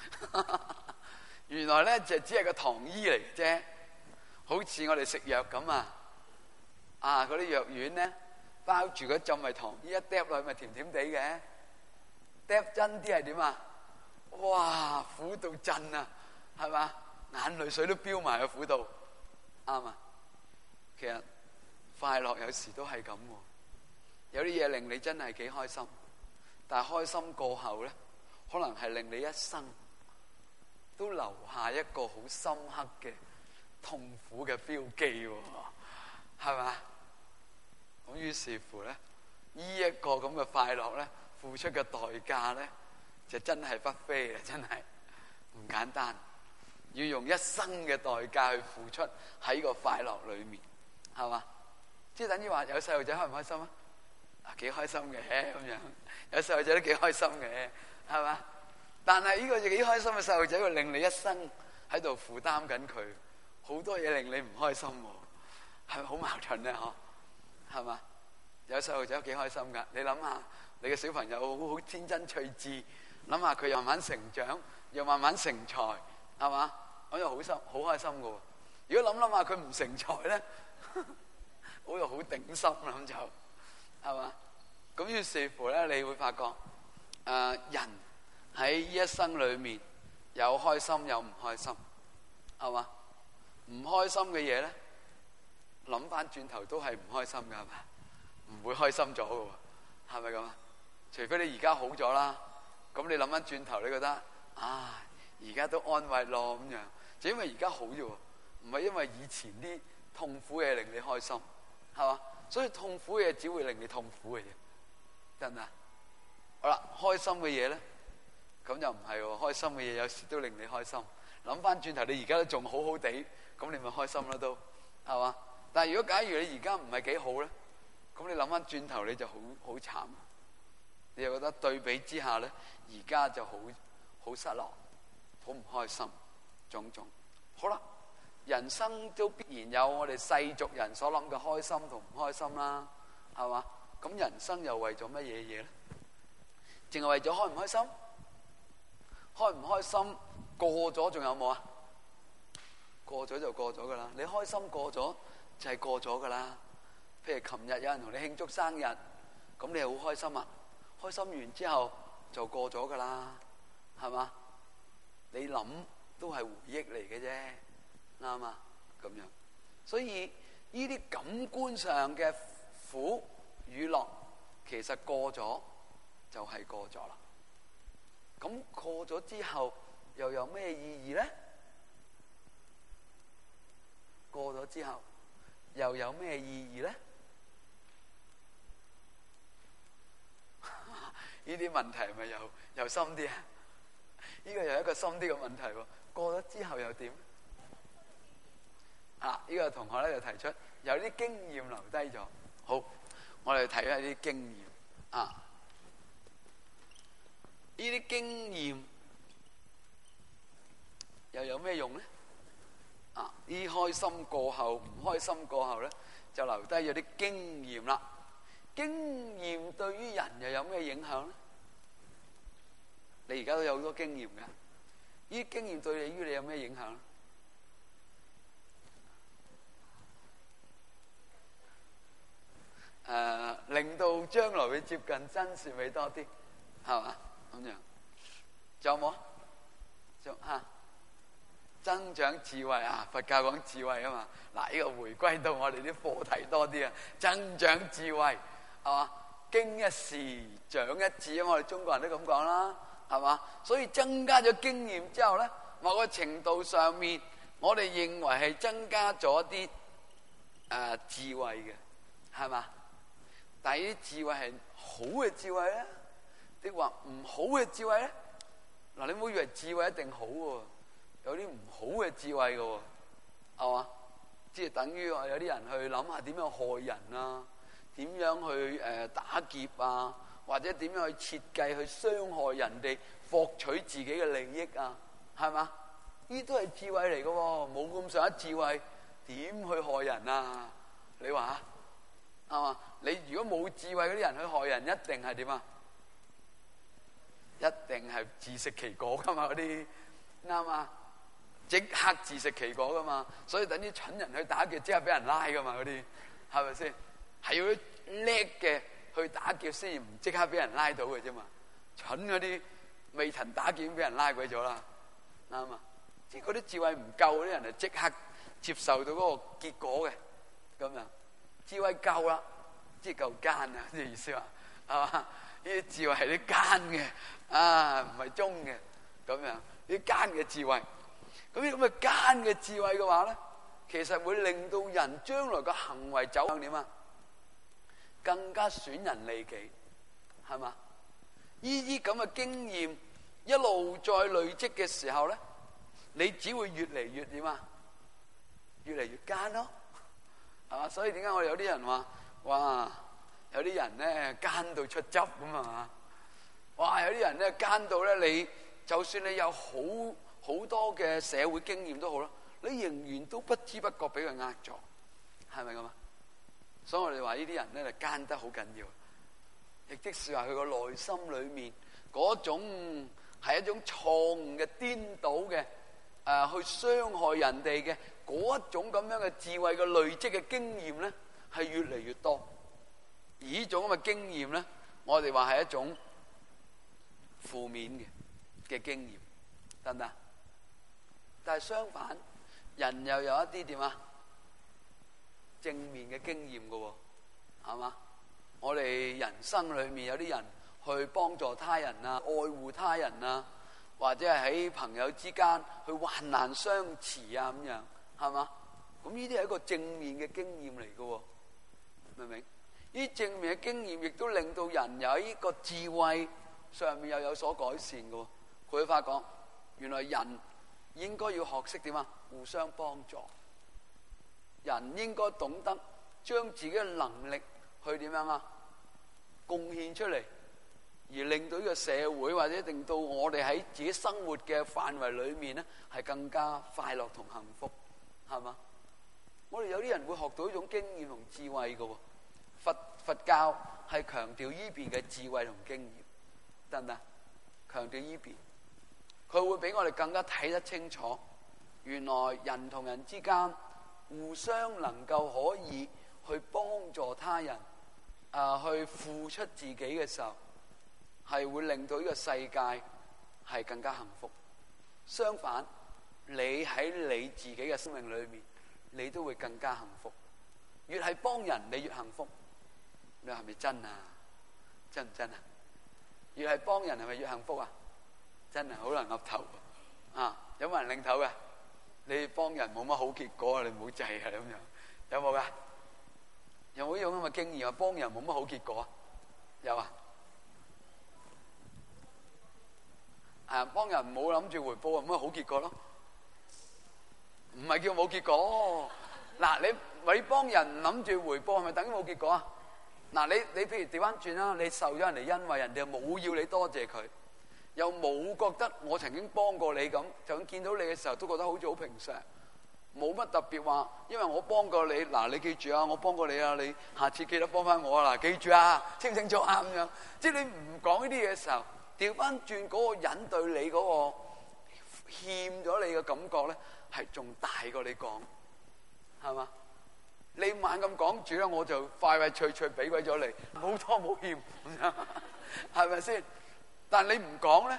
原來咧就只係個糖衣嚟嘅啫，好似我哋食藥咁啊！啊，嗰啲藥丸咧包住嗰浸咪糖衣，一嗒落去咪甜甜地嘅。嗒真啲係點啊？哇，苦到震啊，係嘛？眼淚水都飆埋去苦到，啱啊！其實快樂有時都係咁，有啲嘢令你真係幾開心，但係開心過後咧，可能係令你一生都留下一個好深刻嘅痛苦嘅標記，係嘛？咁於是乎咧，呢一個咁嘅快樂咧，付出嘅代價咧，就真係不菲嘅，真係唔簡單，要用一生嘅代價去付出喺個快樂裏面，係嘛？即係等於話有細路仔開唔開心啊？啊，幾開心嘅咁樣，有細路仔都幾開心嘅，係嘛？但係呢個幾開心嘅細路仔會令你一生喺度負擔緊佢，好多嘢令你唔開心，係咪好矛盾咧？嗬，係嘛？有細路仔都幾開心噶，你諗下，你嘅小朋友好天真趣致。諗下佢又慢慢成長，又慢慢成才，係嘛？咁又好開心噶。如果諗下佢唔成才咧，好又好頂心啦，咁就係嘛？咁於是乎咧，你會發覺人喺呢一生裏面有開心有唔開心，係嘛？唔開心嘅嘢咧，諗翻轉頭都係唔開心噶，係嘛？唔會開心咗噶，係咪咁啊？除非你而家好咗啦。咁你諗翻轉頭，你覺得啊，而家都安慰咯咁樣，就因為而家好啫喎，唔係因為以前啲痛苦嘅嘢令你開心，係嘛？所以痛苦嘅嘢只會令你痛苦嘅嘢，得唔得？好啦，開心嘅嘢咧，咁又唔係喎，開心嘅嘢有時都令你開心。諗翻轉頭，你而家都仲好好地，咁你咪開心啦都，係嘛？但係如果假如你而家唔係幾好咧，咁你諗翻轉頭你就好慘。你又覺得對比之下咧，而家就好失落，好唔開心，種種。好啦，人生都必然有我哋世俗人所諗嘅開心同唔開心啦，係嘛？咁人生又為咗乜嘢嘢咧？淨係為咗開唔開心？開唔開心過咗仲有冇啊？過咗就過咗噶啦，你開心過咗就係過咗噶啦。譬如琴日有人同你慶祝生日，咁你係好開心啊！開心完之後就過咗噶啦，係嘛？你諗都係回憶嚟嘅啫，啱嘛？咁樣，所以呢啲感官上嘅苦與樂，其實過咗就係過咗啦。咁過咗之後又有咩意義咧？過咗之後又有咩意義咧？呢啲問題咪又深啲啊？呢個又係一個深啲嘅問題喎。過咗之後又點？啊！呢個同學咧就提出有啲經驗留低咗。好，我哋睇下啲經驗啊。呢啲經驗又有咩用咧？啊！呢開心過後，唔開心過後咧，就留低咗啲經驗啦。經驗對於人又有咩影響咧？你而家都有好多經驗㗎，呢啲經驗對於你有咩影響咧？令到將來會接近真善美多啲，係嘛？咁樣仲有冇？仲增長智慧啊！佛教講智慧啊嘛。嗱，呢個回歸到我哋啲課題多啲啊，增長智慧係嘛？經一事長一智啊！我哋中國人都咁講啦，係嘛？所以增加咗經驗之後咧，某個程度上面，我哋認為係增加咗啲智慧嘅，係嘛？但係啲智慧係好嘅智慧咧，定話唔好嘅智慧咧？嗱，你唔好以為智慧一定好喎，有啲唔好嘅智慧嘅喎，係嘛？即係等於有啲人去諗下點樣害人啊，點樣去打劫啊，或者點樣去設計去傷害人哋，獲取自己嘅利益啊，係嘛？呢都係智慧嚟嘅喎，冇咁上下智慧，點去害人啊？你話係嘛？你如果冇智慧嗰啲人去害人，一定係點啊？一定係自食其果噶嘛，嗰啲啱啊！即刻自食其果噶嘛，所以等啲蠢人去打劫，即刻俾人拉噶嘛，嗰啲係咪先？係要叻嘅去打劫先唔即刻俾人拉到嘅啫嘛。蠢嗰啲未曾打劫俾人拉鬼咗啦，啱啊！即係嗰啲智慧唔夠嗰啲人係即刻接受到嗰個結果嘅，咁樣智慧夠啦，即係夠奸啊！即係意思話係嘛？呢啲智慧係啲奸嘅啊，唔係忠嘅，咁樣啲奸嘅智慧。咁啲咁嘅奸嘅智慧嘅話咧，其實會令到人將來嘅行為走向點啊？更加損人利己，係嘛？呢啲咁嘅經驗一路再累積嘅時候咧，你只會越嚟越點啊？越嚟越奸咯，係嘛？所以點解我哋有啲人話哇？有啲人咧奸到出汁咁啊！哇！有啲人咧奸到咧，你就算你有好多嘅社會經驗都好啦，你仍然都不知不覺俾佢呃咗，係咪咁啊？所以我哋話呢啲人咧就奸得好緊要，亦即是話佢個內心裏面嗰種係一種錯誤嘅顛倒嘅去傷害人哋嘅嗰一種咁樣嘅智慧嘅累積嘅經驗咧，係越嚟越多。而呢種咁嘅經驗咧，我哋話係一種負面嘅經驗，得唔得？但係相反，人又有一啲點啊？正面嘅經驗嘅喎，係嘛？我哋人生裏面有啲人去幫助他人啊，愛護他人啊，或者係喺朋友之間去患難相持啊，咁樣係嘛？咁呢啲係一個正面嘅經驗嚟嘅喎，明唔明？呢正面嘅經驗亦都令到人有呢個智慧上面又有所改善嘅喎。佢會發覺原來人應該要學識點啊？互相幫助。人應該懂得將自己嘅能力去點樣啊？貢獻出嚟，而令到呢個社會或者令到我哋喺自己生活嘅範圍裏面咧，係更加快樂同幸福，係嘛？我哋有啲人會學到一種經驗同智慧嘅喎。佛教係強調呢邊嘅智慧同經驗，得唔得？強調呢邊，佢會俾我哋更加睇得清楚，原來人同人之間互相能夠可以去幫助他人，去付出自己嘅時候，係會令到呢個世界係更加幸福。相反，你喺你自己嘅生命裏面，你都會更加幸福。越係幫人，你越幸福。你係咪真啊？真唔真啊？越係幫人係咪越幸福啊？真係好難岌頭啊！有冇人領頭嘅？你幫人冇乜好結果啊！你唔好制啊！咁樣有冇噶？有冇呢種咁嘅經驗啊？幫人冇乜好結果啊？有啊！幫人唔好諗住回報，冇乜好結果咯。唔係叫冇結果。嗱，你幫人諗住回報，係咪等於冇結果啊？嗱，你譬如調翻轉啦，你受咗人哋恩惠，人哋又冇要你多謝佢，又冇覺得我曾經幫過你咁，就咁見到你嘅時候都覺得好似好平常，冇乜特別話，因為我幫過你，嗱，你記住啊，我幫過你啊，你下次記得幫翻我啊，嗱，記住啊，清唔清楚啊咁樣。即係你唔講呢啲嘢嘅時候，調翻轉嗰個人對你嗰個欠咗你嘅感覺咧，係仲大過你講，係嘛？你猛咁講住咧，我就快快脆脆俾鬼咗你，冇拖冇欠咁樣，係咪先？但係你唔講咧，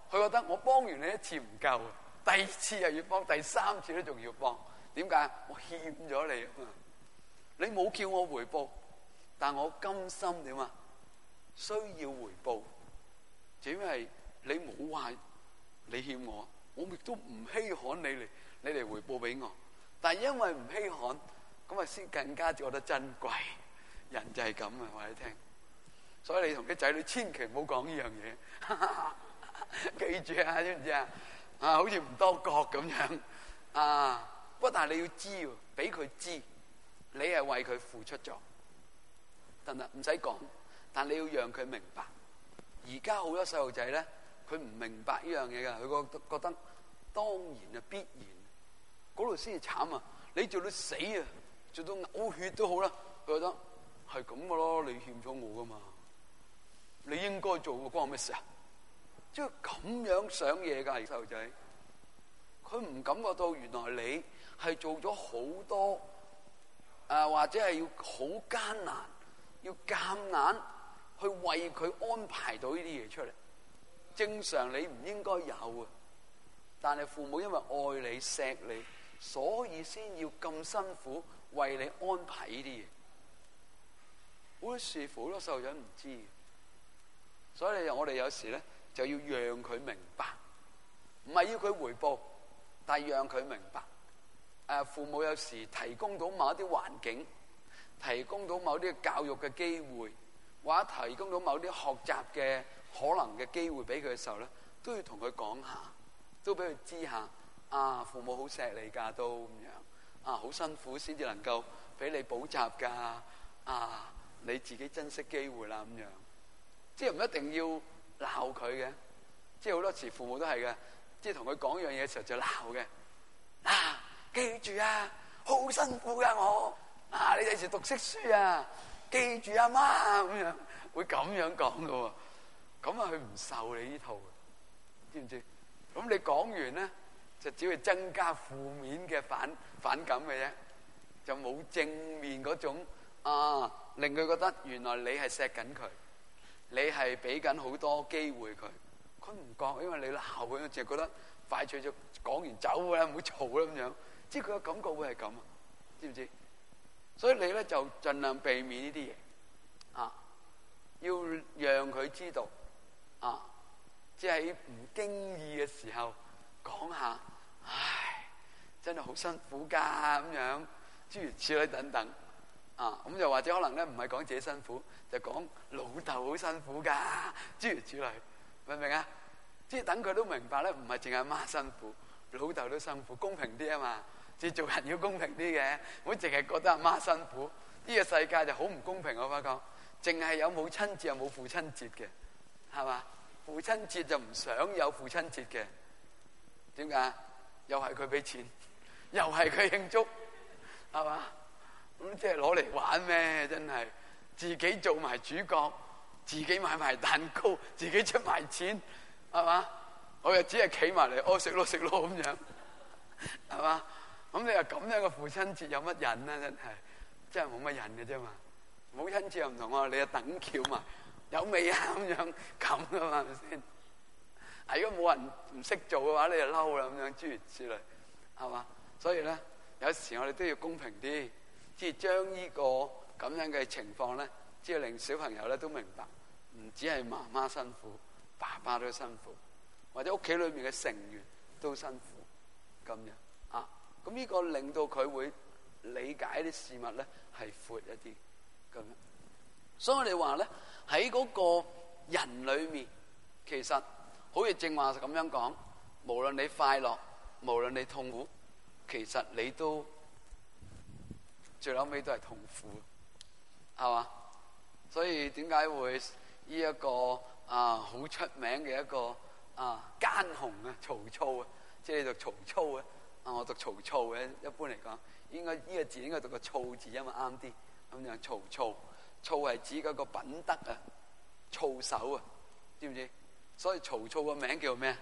佢覺得我幫完你一次唔夠，第二次又要幫，第三次都仲要幫。點解？我欠咗你啊嘛！你冇叫我回報，但我甘心點啊？需要回報，只因為你冇話你欠我，我亦都唔稀罕你嚟回報俾我。但係因為唔稀罕，咁啊先更加覺得珍貴。人就係咁啊，話你聽。所以你同啲仔女千祈唔好講呢樣嘢，記住啊，知唔知啊？好似唔多覺咁樣啊。不過但係你要知，俾佢知，你係為佢付出咗，得唔得？唔使講，但你要讓佢明白。而家好多細路仔咧，佢唔明白呢樣嘢噶，佢覺得當然啊，必然，嗰度先係慘啊！你做到死啊，做到嘔血都好啦，佢覺得係咁噶咯，你欠咗我噶嘛，你應該做嘅，關我咩事啊？即係咁樣想嘢噶，細路仔，佢唔感覺到原來你係做咗好多或者係要好艱難，要夾硬去為佢安排到呢啲嘢出嚟。正常你唔應該有啊，但係父母因為愛你錫你，所以先要咁辛苦為你安排呢啲嘢。好多時好多細路仔唔知，所以我哋有時咧就要讓佢明白，唔係要佢回報，但係讓佢明白。父母有時提供到某一啲環境，提供到某啲教育嘅機會，或者提供到某啲學習嘅可能嘅機會俾佢嘅時候咧，都要同佢講下，都俾佢知下。父母好錫你㗎，都咁樣好辛苦先至能夠俾你補習㗎。你自己珍惜機會啦，咁樣，即係唔一定要鬧佢嘅，即係好多時父母都係嘅，即係同佢講樣嘢嘅時候就鬧嘅。記住啊，好辛苦噶我，你第時讀識書啊，記住阿媽咁樣，會咁樣講噶喎，咁佢唔受你呢套，知唔知？咁你講完咧，就只會增加負面嘅反感嘅啫，就冇正面嗰種令佢覺得原來你係錫緊佢，你係俾緊好多機會佢，佢唔覺，因為你鬧佢，淨係覺得快脆就講完走啦，唔好嘈啦咁樣。即係佢嘅感覺會係咁，知唔知？所以你咧就盡量避免呢啲嘢，要讓佢知道，即係唔經意嘅時候講下，真係好辛苦噶咁樣，諸如此類等等，咁又或者可能咧唔係講自己辛苦，就講老豆好辛苦噶，諸如此類，明唔明啊？即係等佢都明白咧，唔係淨係阿媽辛苦，老豆都辛苦，公平啲啊嘛。即係做人要公平啲嘅，唔好淨係覺得阿媽辛苦。呢個世界就好唔公平，我發覺，淨係有母親節又冇父親節嘅，係嘛？父親節就唔想有父親節嘅，點解？又係佢俾錢，又係佢慶祝，係嘛？咁即係攞嚟玩咩？真係自己做埋主角，自己買埋蛋糕，自己出埋錢，係嘛？我又只係企埋嚟，食咯咁樣，係嘛？咁你話咁樣嘅父親節有乜癮咧？真係冇乜癮嘅啫嘛。母親節又唔同喎，你又等橋嘛，有味啊咁樣咁噶嘛，係咪先？如果冇人唔識做嘅話，你就嬲啦咁樣，諸如此類，係嘛？所以咧，有時我哋都要公平啲，即係將呢個咁樣嘅情況咧，即係令小朋友咧都明白，唔止係媽媽辛苦，爸爸都辛苦，或者屋企裏面嘅成員都辛苦，咁樣。咁呢個令到佢會理解啲事物咧係闊一啲咁樣，所以我哋話咧喺嗰個人裏面，其實好似正話咁樣講，無論你快樂，無論你痛苦，其實你都最後尾都係痛苦，係嘛？所以點解會呢一個好出名嘅一個奸雄啊，曹操啊，即係讀曹操啊。我讀曹操嘅，一般嚟講，應該呢個字應該讀個操字，因為啱啲咁樣。曹操，操係指嗰個品德啊，操守啊，知唔知？所以曹操個名叫咩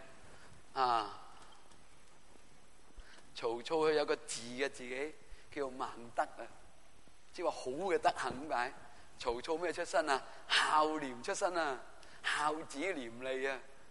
曹操佢有個字嘅自己叫孟德啊，即係話好嘅德行咁解。曹操咩出身啊？孝廉出身啊，孝子廉吏啊，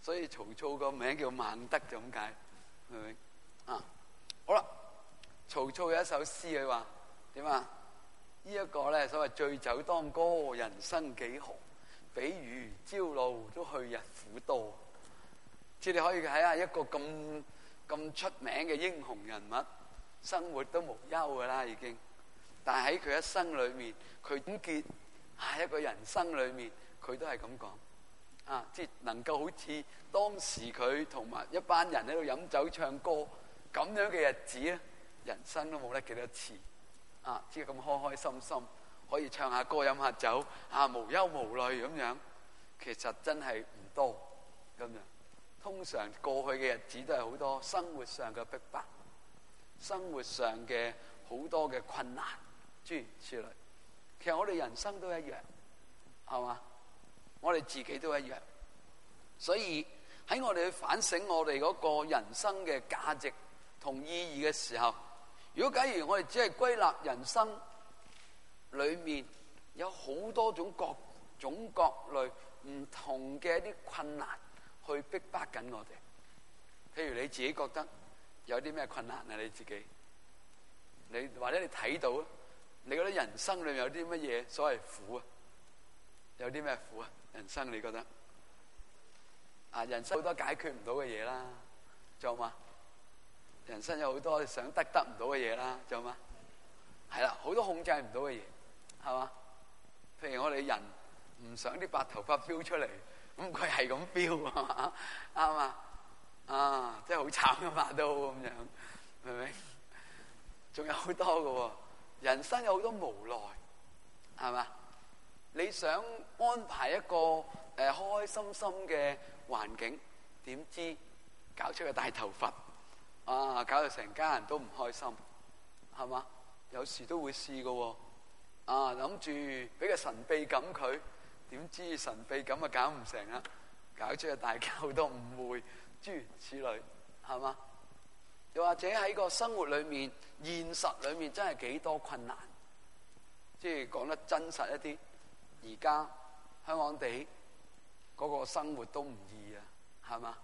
所以曹操個名叫孟德就咁解，明唔明啊？好啦，曹操有一首詩佢話點啊？呢一個咧所謂醉酒當歌，人生幾何？比如朝露都去日苦多。即係你可以睇下一個咁出名嘅英雄人物，生活都無憂噶啦已經。但係喺佢一生裏面，佢總結一個人生裏面，佢都係咁講即係能夠好似當時佢同埋一班人喺度飲酒唱歌咁樣嘅日子咧，人生都冇得幾多次即係咁開開心心，可以唱下歌飲下酒無憂無慮咁樣，其實真係唔多咁樣。通常過去嘅日子都係好多生活上嘅逼迫，生活上嘅好多嘅困難諸如此類。其實我哋人生都一樣，係嘛？我哋自己都一樣。所以喺我哋去反省我哋嗰個人生嘅價值同意義嘅時候，如果假如我哋只係歸納人生裏面有好多種各種各類唔同嘅一啲困難去逼迫緊我哋，譬如你自己覺得有啲咩困難啊？你自己，你或者你睇到，你覺得人生裏面有啲乜嘢所謂苦啊？有啲咩苦啊？人生你覺得人生好多解決唔到嘅嘢啦，仲有嘛？人生有好多想得唔到嘅嘢啦，仲有嘛？係啦，好多控制唔到嘅嘢，係嘛？譬如我哋人唔想啲白頭髮飆出嚟，咁佢係咁飆啊，啱嘛？真係好慘噶嘛都咁樣，明唔明？仲有好多嘅，人生有好多無奈，係嘛？你想安排一個開開心心嘅環境，點知搞出個大頭髮搞到成家人都唔開心，係嘛？有時都會試嘅，諗住俾個神秘感佢，點知神秘感搞唔成啦，搞出個大家好多誤會，諸如此類，係嘛？又或者喺個生活裏面、現實裏面真係幾多困難，即係講得真實一啲。而家香港地嗰個生活都唔易啊，係嘛？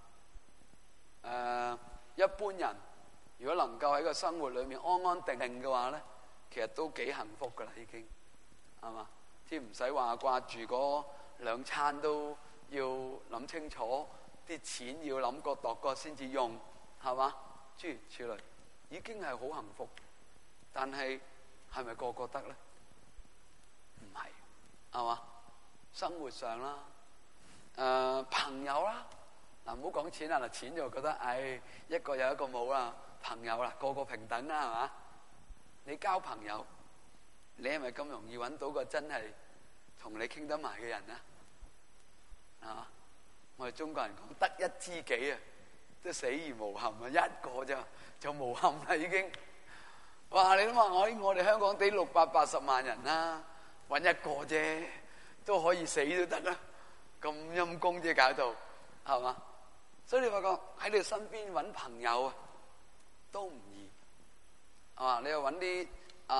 一般人如果能夠喺個生活裏面安安定定嘅話咧，其實都幾幸福噶啦，已經係嘛？即係唔使話掛住嗰兩餐都要諗清楚，啲錢要諗過度過先至用，係嘛？諸如此類，已經係好幸福。但係係咪個個得咧？唔係。係嘛？生活上啦，朋友啦，嗱唔好講錢啦，嗱錢就覺得，一個有一個冇啦，朋友啦，個個平等啦，係嘛？你交朋友，你係咪咁容易揾到個真係同你傾得埋嘅人啊？係嘛？我哋中國人講得一知己啊，都死而無憾啊，一個啫就無憾啦已經。哇！你諗下我哋香港地680萬人啦。揾一個啫，都可以死都得啦，咁陰公啫搞到，係嘛？所以你發覺喺你身邊揾朋友啊，都唔易，係嘛？你又揾啲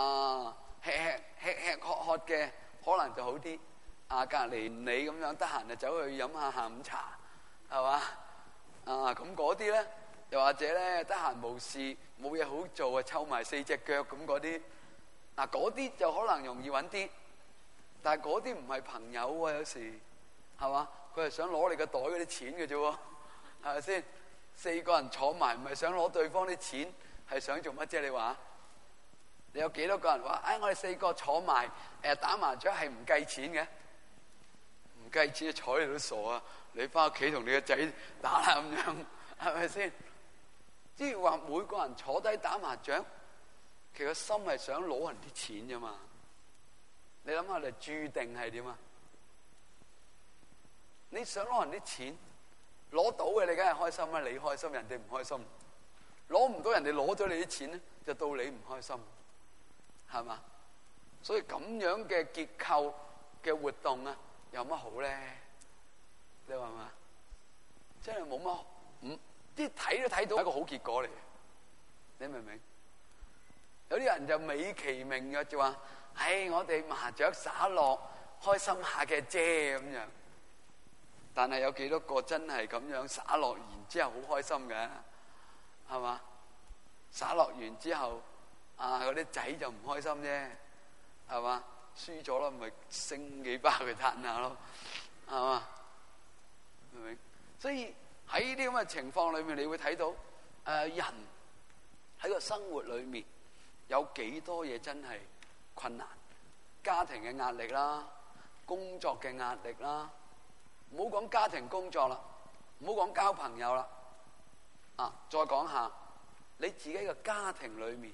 吃喝嘅，可能就好啲。隔離你咁樣得閒就走去飲下下午茶，係嘛？咁嗰啲咧，又或者咧得閒無事冇嘢好做啊，湊埋4隻腳咁嗰啲，嗰啲就可能容易揾啲。但係嗰啲唔係朋友啊，有時係嘛？佢係想攞你個袋嗰啲錢嘅啫，係咪先？4個人坐埋，唔係想攞對方啲錢，係想做乜啫？你話？你有幾多個人話？我哋4個坐埋，打麻雀係唔計錢嘅，唔計錢睬你都傻啊！你翻屋企同你個仔打啦咁樣，係咪先？即係話每個人坐低打麻雀，其實心係想攞人啲錢啫嘛。你諗下，你注定係點啊？你想攞人啲錢，攞到嘅你梗係開心啦，你開心，人哋唔開心。攞唔到，人哋攞咗你啲錢咧，就到你唔開心，係嘛？所以咁樣嘅結構嘅活動啊，有乜好咧？你話嘛？真係冇乜，啲睇都睇到係一個好結果嚟嘅，你明唔明？有啲人就美其名嘅就話。我哋麻雀耍落開心下嘅啫咁樣， 但係有幾多個真係咁樣灑落完之後好開心嘅，係嘛？灑落完之後嗰啲仔就唔開心啫，係嘛？輸咗啦，咪升幾巴佢嘆下咯，係嘛？明唔明？所以喺呢啲咁嘅情況裏面，你會睇到人喺個生活裏面有幾多嘢真係困難，家庭嘅壓力啦，工作嘅壓力啦，唔好講家庭工作啦，唔好講交朋友啦，再講下你自己嘅家庭裏面，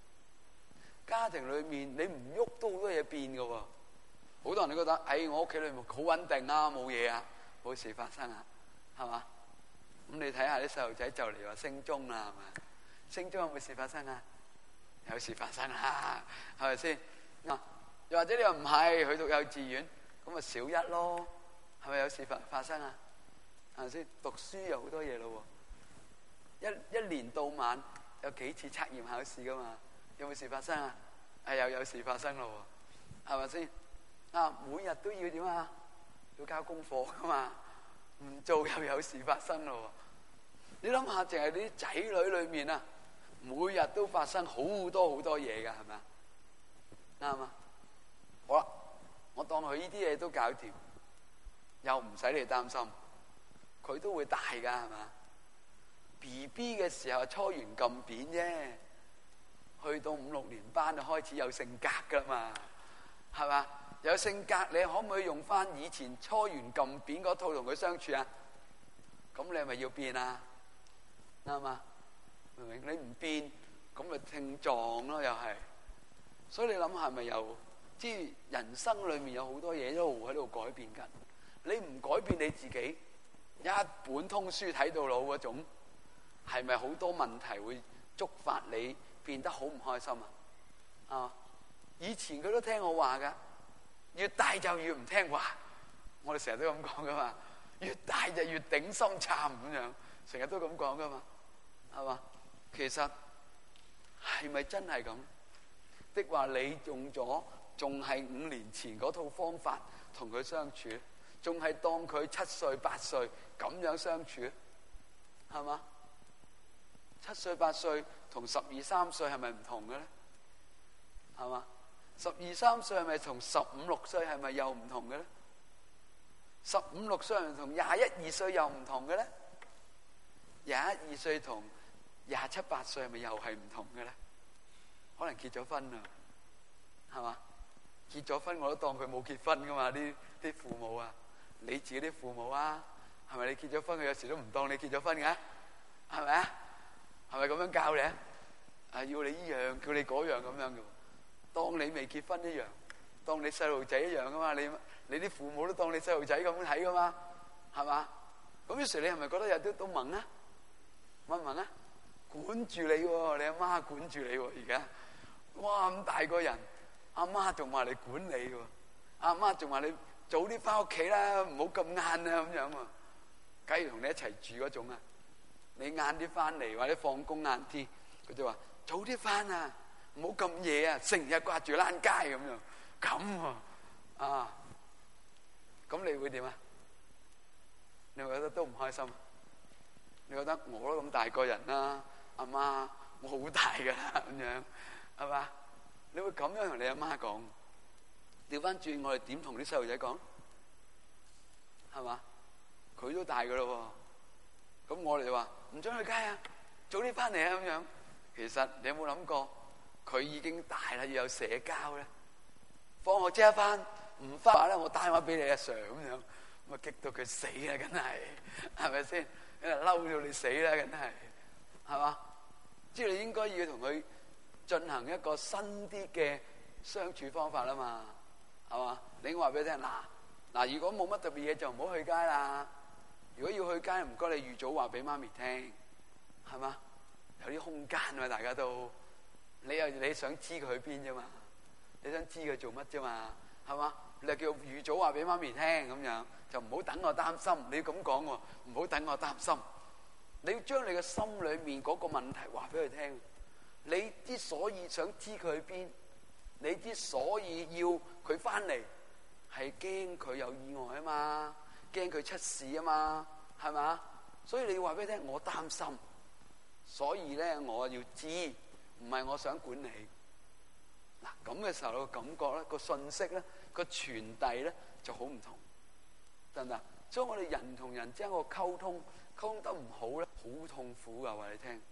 你唔喐都好多嘢變㗎喎。好多人都覺得我屋企裏面好穩定啊，冇嘢啊，冇事發生啊，係嘛？咁你睇下啲細路仔就嚟話升中啦，係咪？升中有冇事發生啊？有事發生啦，係咪先？又或者你又唔係去讀幼稚園，咁咪小一咯，係咪有事發生啊？係咪先？讀書有好多嘢咯喎，一年到晚有幾次測驗考試噶嘛？有冇事發生啊？又有事發生咯喎，係咪先？每日都要點啊？要交功課噶嘛？唔做又有事發生咯喎。你諗下，淨係啲仔女裏面啊，每日都發生好多好多嘢噶，係咪啊？啱啊！好啦，我當佢呢啲嘢都搞掂，又唔使你擔心，佢都會大噶，係嘛？BB 嘅時候初圓咁扁啫，去到5、6年班就開始有性格噶啦嘛，係嘛？有性格，你可唔可以用翻以前初圓咁扁嗰套同佢相處啊？咁你係咪要變啊？啱嘛？明唔明？你唔變，咁咪聽撞咯，又係。所以你諗下，係咪又即係人生裏面有好多嘢都喺度改變緊？你唔改變你自己，一本通書睇到老嗰種，係咪好多問題會觸發你變得好唔開心啊？以前佢都聽我話噶，越大就越唔聽話。我哋成日都咁講噶嘛，越大就越頂心杉咁樣，成日都咁講噶嘛，係嘛？其實係咪真係咁？的話你用咗仲係5年前嗰套方法同佢相處，仲係當佢7歲8歲咁樣相處，係嘛？7歲8歲同12、13歲係咪唔同嘅咧？係嘛？12、13歲係咪同15、16歲係咪又唔同嘅咧？15、16歲係咪同21、22歲又唔同嘅咧？21、22歲同27、28歲係咪又係唔同嘅咧？可能結咗婚啦，係嘛？結咗婚我都當佢冇結婚噶嘛，啲父母啊，你自己啲父母啊，係咪你結咗婚佢有時都唔當你結咗婚嘅？係咪啊？係咪咁樣教你啊？要你依樣，叫你嗰樣咁樣嘅，當你未結婚一樣，當你細路仔一樣噶嘛？你啲父母都當你細路仔咁睇噶嘛？係嘛？咁於是你係咪覺得有啲都懵啊？懵唔懵啊？管住你喎，你阿媽管住你喎，而家。哇！咁大個人，阿媽仲話你管你喎，阿媽仲話你早啲翻屋企啦，唔好咁晏啊咁樣喎。假如同你一齊住嗰種啊，你晏啲翻嚟或者放工晏啲，佢就話早啲翻啊，唔好咁夜啊，成日掛住躝街咁樣，咁啊，咁你會點啊？你會覺得都唔開心？你覺得我都咁大個人啦，阿媽我好大噶啦咁樣。係嘛？你會咁樣同你阿媽講？調翻轉，我哋點同啲細路仔講？係嘛？佢都大噶咯喎，咁我哋就話唔准去街啊，早啲翻嚟啊咁樣。其實你有冇諗過，佢已經大啦，要有社交咧。放學即刻翻，唔翻咧，我打電話俾你阿 Sir 咁樣，咁啊激到佢死啦，梗係，係咪先？嬲到你死啦，梗係，係嘛？即係你應該要同佢進行一個新啲嘅相處方法啦嘛，係嘛？你話俾佢聽，嗱，如果冇乜特別嘢就唔好去街啦。如果要去街，唔該你預早話俾媽咪聽，係嘛？有啲空間啊，大家都你想知佢去邊啫嘛？你想知佢做乜啫嘛？係嘛？你就叫預早話俾媽咪聽咁樣，就唔好等我擔心。你要咁講喎，唔好等我擔心。你要將你嘅心裏面嗰個問題話俾佢聽。你之所以想知佢去邊，你之所以要佢翻嚟，係驚佢有意外啊嘛， 驚佢出事啊嘛，係咪？所以你要話俾佢聽，我擔心，所以咧我要知，唔係我想管你。嗱，咁嘅時候個感覺咧，個信息咧，個傳遞咧就好唔同，得唔得？所以我哋人同人之間個溝通得唔好咧，好痛苦噶，話你聽。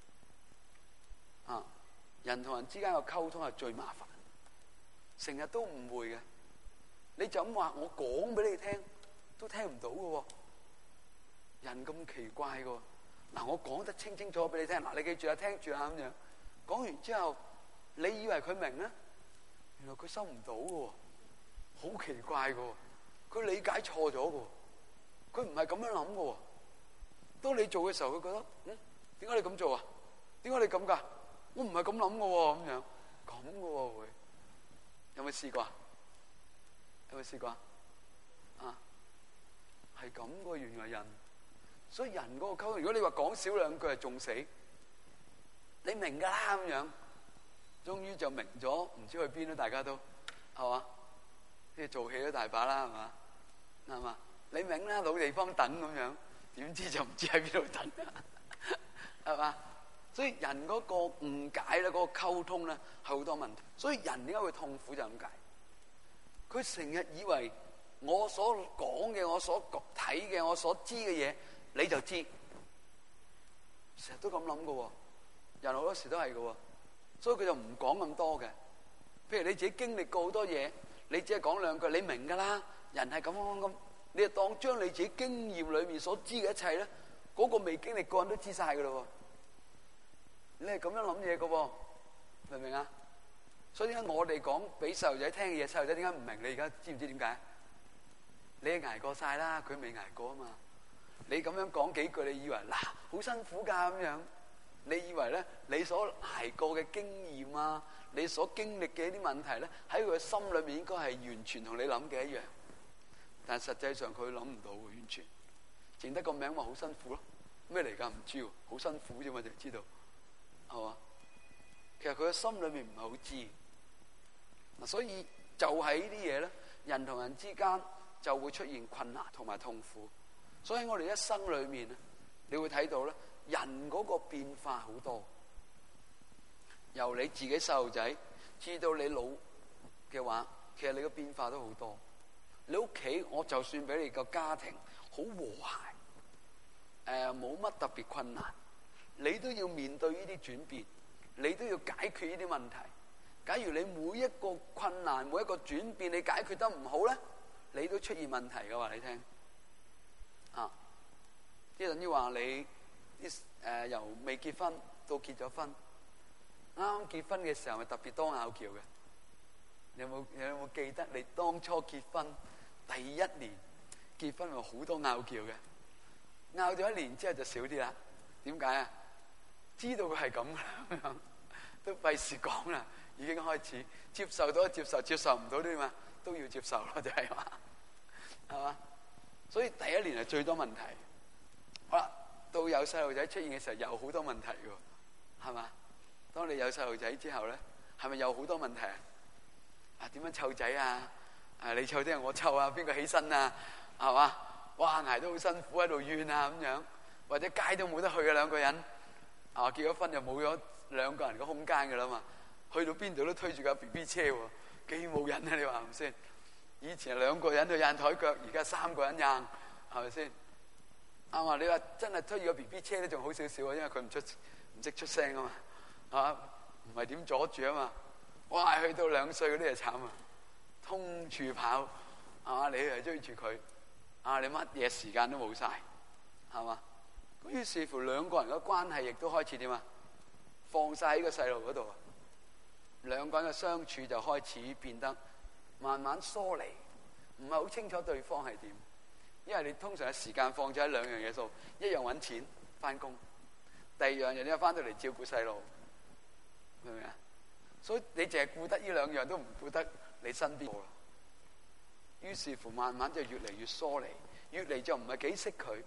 啊，人同人之間個溝通係最麻煩，成日都誤會嘅。你就咁話，我講俾你聽，都聽唔到嘅。人咁奇怪嘅。嗱，我講得清清楚楚俾你聽，嗱，你記住啊，聽住啊，咁樣講完之後，你以為佢明咧，原來佢收唔到嘅，好奇怪嘅，佢理解錯咗嘅，佢唔係咁樣諗嘅。當你做嘅時候，佢覺得，點解你咁做啊？點解你咁噶？我唔係咁諗嘅，咁樣咁嘅會，有冇試過啊？有冇試過啊？係咁嘅，原來人，所以人嗰個溝通，如果你話講少兩句係仲死，你明噶啦咁樣，終於就明咗，唔知去邊啦，大家都係嘛？即係做戲都大把啦，係嘛？係嘛？你明啦，老地方等咁樣，點知就唔知喺邊度等，係嘛？所以人嗰個誤解咧，嗰個溝通咧係好多問題。所以人點解會痛苦就咁解？佢成日以為我所講嘅、我所睇嘅、我所知嘅嘢，你就知，成日都咁諗嘅。人好多時都係嘅，所以佢就唔講咁多嘅。譬如你自己經歷過好多嘢，你只係講兩句，你明噶啦。人係咁，你就當將你自己經驗裏面所知嘅一切咧，嗰個未經歷過人都知晒噶啦。你係咁樣諗嘢嘅，明唔明啊？所以點解我哋講俾細路仔聽嘅嘢，細路仔點解唔明？你而家知唔知點解？你捱過晒啦，佢未捱過啊嘛。你咁樣講幾句，你以為嗱好辛苦噶咁樣，你以為咧你所捱過嘅經驗啊，你所經歷嘅一啲問題咧，喺佢嘅心裏面應該係完全同你諗嘅一樣，但係實際上佢諗唔到嘅，完全淨得個名話好辛苦咯。咩嚟噶？唔知喎，好辛苦啫嘛，就知道係嘛？其實佢嘅心裏面唔係好知。嗱，所以就係呢啲嘢咧，人同人之間就會出現困難同埋痛苦。所以我哋一生裏面咧，你會睇到咧，人嗰個變化好多。由你自己細路仔至到你老嘅話，其實你嘅變化都好多。你屋企，我就算俾你個家庭好和諧，冇乜特別困難，你都要面對呢啲轉變，你都要解決呢啲問題。假如你每一個困難、每一個轉變，你解決得唔好咧，你都出現問題嘅話，你聽啊，即係等於話你啲由未結婚到結咗婚，啱啱結婚嘅時候咪特別多拗撬嘅。你有冇記得你當初結婚第一年結婚咪好多拗撬嘅？拗咗一年之後就少啲啦。點解啊？知道佢係咁啦，都費事講啦。已經開始接受到接受，接受唔到啲嘛都要接受咯，就係話，係嘛？所以第一年係最多問題。好啦，到有細路仔出現嘅時候，有好多問題嘅，係嘛？當你有細路仔之後咧，係咪有好多問題啊？點樣湊仔啊？你湊定係我湊啊？邊個起身啊？係嘛？哇，捱得好辛苦喺度怨啊咁樣，或者街都冇得去嘅兩個人，結咗婚就冇咗兩個人嘅空間嘅啦嘛。去到邊度都推住架 BB 車喎，幾冇癮啊！你話係咪先？以前係兩個人去掗台腳，而家三個人掗，係咪先？啱啊！你話真係推住個 BB 車咧，仲好少少啊，因為佢唔識出聲啊嘛，唔係點阻住啊嘛。哇！去到2歲嗰啲就慘啊，通處跑，係嘛？你係追住佢，你乜嘢時間都冇晒，係嘛？咁於是乎兩個人嘅關係亦都開始點啊？放晒喺個細路嗰度。兩個人嘅相處就開始變得慢慢疏離，唔係好清楚對方係點，因為你通常嘅時間放咗喺兩樣嘢度，一樣揾錢翻工，第二樣嘢你翻到嚟照顧細路，明唔明啊？所以你淨係顧得呢兩樣，都唔顧得你身邊。於是乎慢慢就越嚟越疏離，越嚟就唔係幾識佢，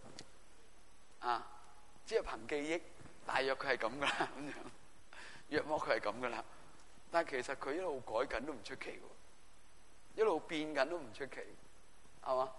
只係憑記憶，大約佢係咁噶啦，咁樣，約莫佢係咁噶啦。但係其實佢一路改緊都唔出奇喎，一路變緊都唔出奇，係嘛？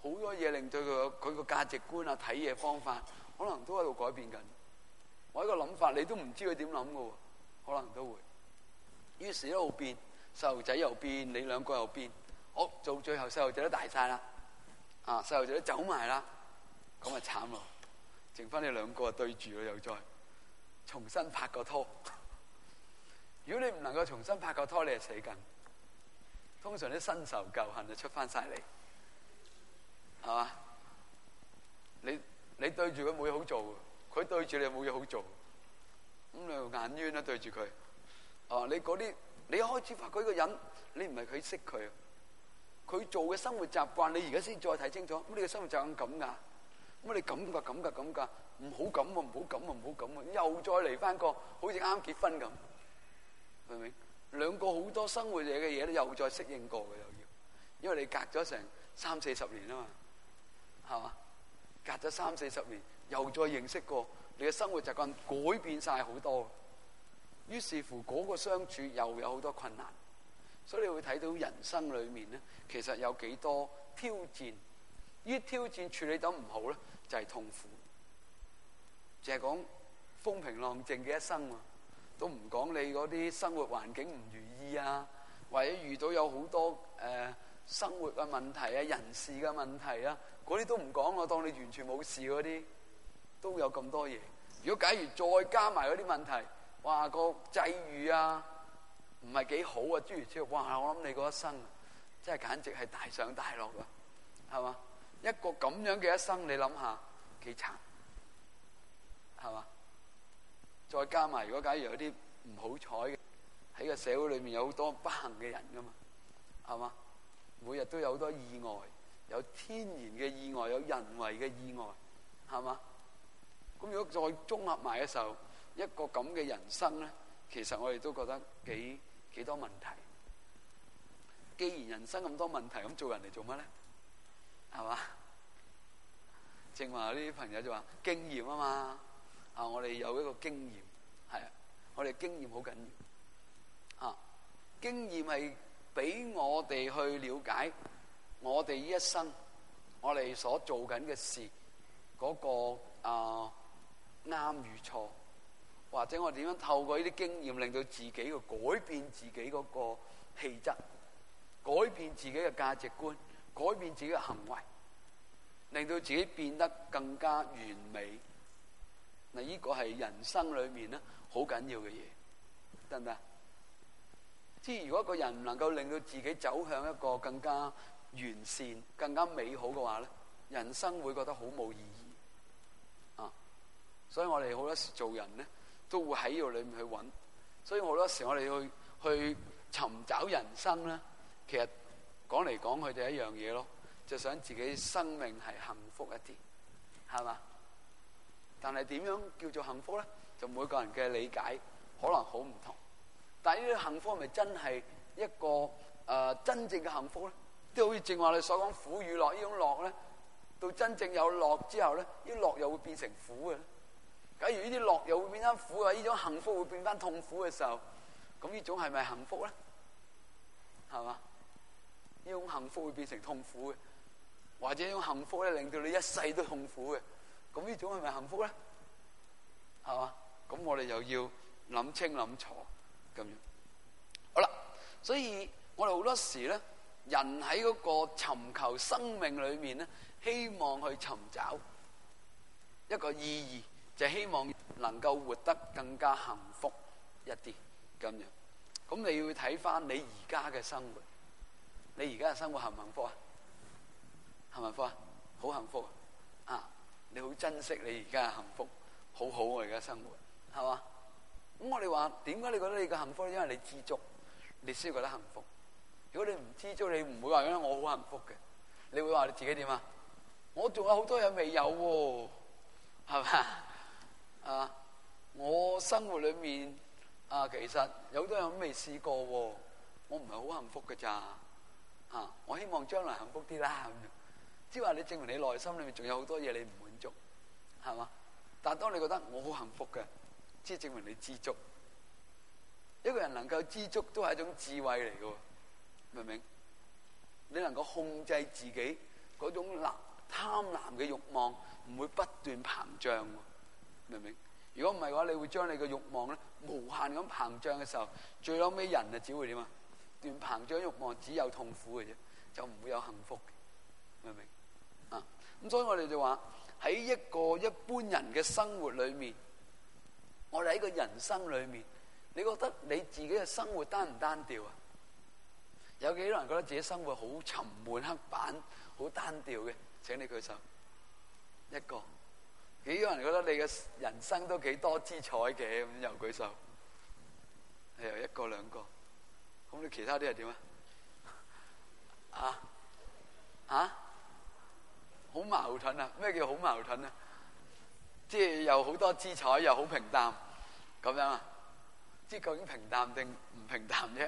好多嘢令到佢個價值觀啊、睇嘢方法，可能都喺度改變緊。我一個諗法，你都唔知佢點諗嘅喎，可能都會。於是一路變，細路仔又變，你兩個又變，好做最後細路仔都大晒啦，細路仔都走埋啦，咁咪慘咯，剩翻你兩個對住咯，又再重新拍個拖。如果你唔能夠重新拍個拖，你係死緊。通常啲新仇舊恨就出翻晒嚟，係嘛？你對住佢冇嘢好做，佢對住你冇嘢好做，咁你又眼冤啦對住佢。你嗰啲你一開始發覺呢個人，你唔係佢識佢，佢做嘅生活習慣，你而家先再睇清楚。咁你嘅生活習慣咁噶，咁你咁噶，唔好咁啊，唔好咁啊，唔好咁啊，又再嚟翻個好似啱結婚咁，明唔明？兩個好多生活嘢嘅嘢咧，又再適應過嘅又要，因為你隔咗成30-40年啊嘛，係嘛？隔咗30-40年，又再認識過，你嘅生活習慣改變晒好多，於是乎嗰個相處又有好多困難，所以你會睇到人生裏面咧，其實有幾多挑戰，呢啲挑戰處理得唔好咧，就係痛苦，淨係講風平浪靜嘅一生啊。都唔講你嗰啲生活環境唔如意啊，或者遇到有好多生活嘅問題啊、人事嘅問題啊，嗰啲都唔講，我當你完全冇事嗰啲，都有咁多嘢。如果假如再加埋嗰啲問題，哇個際遇啊唔係幾好啊，諸如此類，哇我諗你嗰一生真係簡直係大上大落啊，係嘛？一個咁樣嘅一生，你諗下幾慘，係嘛？再加埋，如果假如有啲唔好彩嘅，喺個社會裏面有好多不幸嘅人噶嘛，係嘛？每日都有好多意外，有天然嘅意外，有人為嘅意外，係嘛？咁如果再綜合埋嘅時候，一個咁嘅人生咧，其實我哋都覺得幾多問題。既然人生咁多問題，咁做人嚟做乜咧？係嘛？正話啲朋友就話經驗啊嘛。我哋有一個經驗，係我哋經驗好緊要。經驗係俾我哋去了解我哋呢一生，我哋所做緊嘅事嗰個啱與錯，或者我哋點樣透過呢啲經驗令到自己去改變自己嗰個氣質，改變自己嘅價值觀，改變自己嘅行為，令到自己變得更加完美。嗱，呢個係人生裏面咧好緊要嘅嘢，得唔得？即係如果一個人唔能夠令到自己走向一個更加完善、更加美好嘅話咧，人生會覺得好冇意義啊！所以我哋好多時做人咧，都會喺呢度裏面去揾。所以好多時我哋去尋找人生咧，其實講嚟講去就一樣嘢咯，就想自己生命係幸福一啲，係嘛？但係點樣叫做幸福咧？就每個人嘅理解可能好唔同。但係呢啲幸福係咪真係一個真正嘅幸福咧？即係好似正話你所講苦與樂，呢種樂咧，到真正有樂之後咧，呢啲樂又會變成苦嘅咧。假如呢啲樂又會變翻苦嘅，呢種幸福會變翻痛苦嘅時候，咁呢種係咪幸福咧？係嘛？呢種幸福會變成痛苦嘅，或者呢種幸福咧令到你一世都痛苦嘅。咁呢種係咪幸福咧？係嘛？咁我哋又要諗清諗楚咁樣。好啦，所以我哋好多時咧，人喺嗰個尋求生命裏面咧，希望去尋找一個意義，就係希望能夠活得更加幸福一啲咁樣。咁你要睇翻你而家嘅生活，你而家嘅生活幸唔幸福啊？幸唔幸福啊？好幸福啊！你好珍惜你而家嘅幸福，好好啊！而家生活係嘛？咁我哋話點解你覺得你嘅幸福咧？因為你知足，你先覺得幸福。如果你唔知足，你唔會話我好幸福嘅。你會話你自己點啊？我仲有好多嘢未有喎，係嘛？我生活裏面其實有好多嘢都未試過喎，我唔係好幸福嘅咋。我希望將來幸福啲啦咁樣。即係話你證明你內心裏面仲有好多嘢你唔滿足，係嘛？但係當你覺得我好幸福嘅，即係證明你知足。一個人能夠知足都係一種智慧嚟嘅，明唔明？你能夠控制自己嗰種貪婪嘅慾望唔會不斷膨脹，明唔明？如果唔係嘅話，你會將你嘅慾望咧無限咁膨脹嘅時候，最後尾人啊只會點啊？斷膨脹慾望只有痛苦嘅啫，就唔會有幸福，明唔明？啊，咁所以我哋就話喺一個一般人嘅生活裏面，我哋喺個人生裏面，你覺得你自己嘅生活單唔單調啊？有幾多人覺得自己生活好沉悶、刻板、好單調嘅？請你舉手。一個。幾多人覺得你嘅人生都幾多姿彩嘅？咁又舉手。又一個兩個。咁你其他啲係點啊？好矛盾啊！咩叫好矛盾啊？即係又好多姿彩，又好平淡，咁樣啊？即係究竟平淡定唔平淡啫？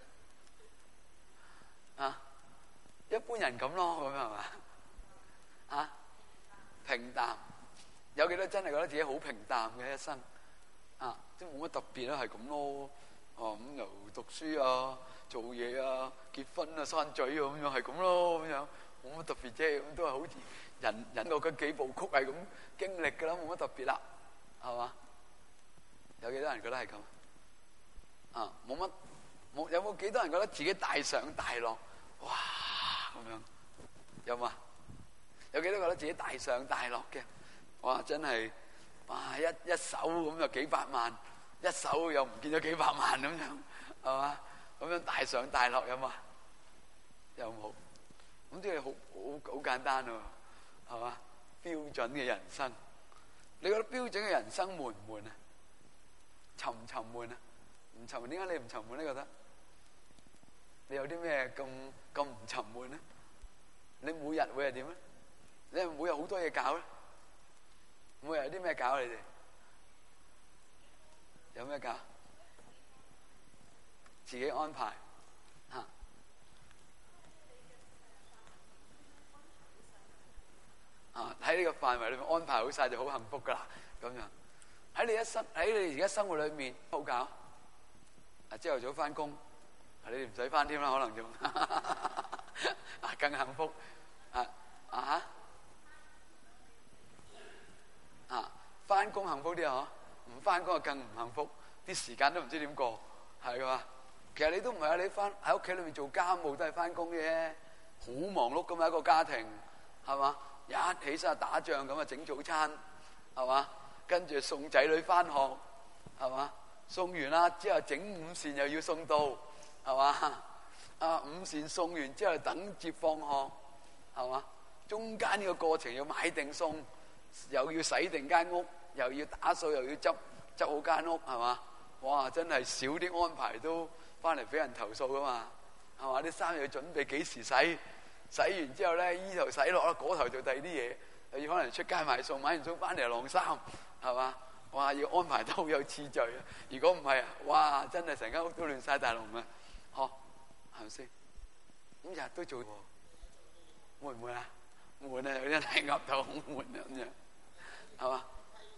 一般人咁咯，咁係嘛？平淡，有幾多真係覺得自己好平淡嘅一生？即係冇乜特別啦，係咁咯。咁由讀書啊、做嘢啊、結婚啊、生仔啊咁樣，係咁咯，咁樣冇乜特別啫。咁都係好似人過嗰幾部曲係咁經歷㗎啦，冇乜特別啦，係嘛？有幾多人覺得係咁？有冇幾多人覺得自己大上大落？哇！咁樣有冇啊？有幾多覺得自己大上大落嘅？哇！真係哇！一手咁就幾百萬，一手又唔見咗幾百萬咁樣，係嘛？咁樣大上大落有冇啊？有冇？咁即係好簡單喎，係嘛？標準嘅人生，你覺得標準嘅人生悶唔悶啊？沉唔沉悶啊？唔沉悶，點解你唔沉悶呢？覺得你有啲咩咁唔沉悶咧？你每日會係點咧？你係每日好多嘢搞咧？每日有啲咩搞你哋？有咩搞？自己安排喺呢個範圍裏面安排好晒就好幸福噶啦，咁樣喺你而家生活裏面好搞。朝頭早翻工，你哋唔使翻添啦，可能仲更幸福。翻工幸福啲啊，唔翻工就更唔幸福，啲時間都唔知點過，係噶嘛？其實你都唔係啊，你喺屋企裏面做家務都係翻工嘅，好忙碌噶嘛，一個家庭係嘛？一起身打仗咁啊，整早餐係嘛？跟住送仔女翻學係嘛？送完啦之後整午膳又要送到係嘛？午膳送完之後等接放學係嘛？中間呢個過程要買定餸，又要洗定間屋，又要打掃，又要執好間屋係嘛？哇！真係少啲安排都翻嚟俾人投訴噶嘛？係嘛？啲衫又要準備幾時洗？洗完之後咧，依頭洗落啦，嗰頭做第二啲嘢，又要可能出街買餸，買完餸翻嚟又晾衫，係嘛？哇！要安排得好有次序啊！如果唔係啊，哇！真係成間屋都亂晒大龍啊！係咪先？咁日都做，悶唔悶啊？悶啊！有啲人係噏頭好悶啊咁樣，係嘛？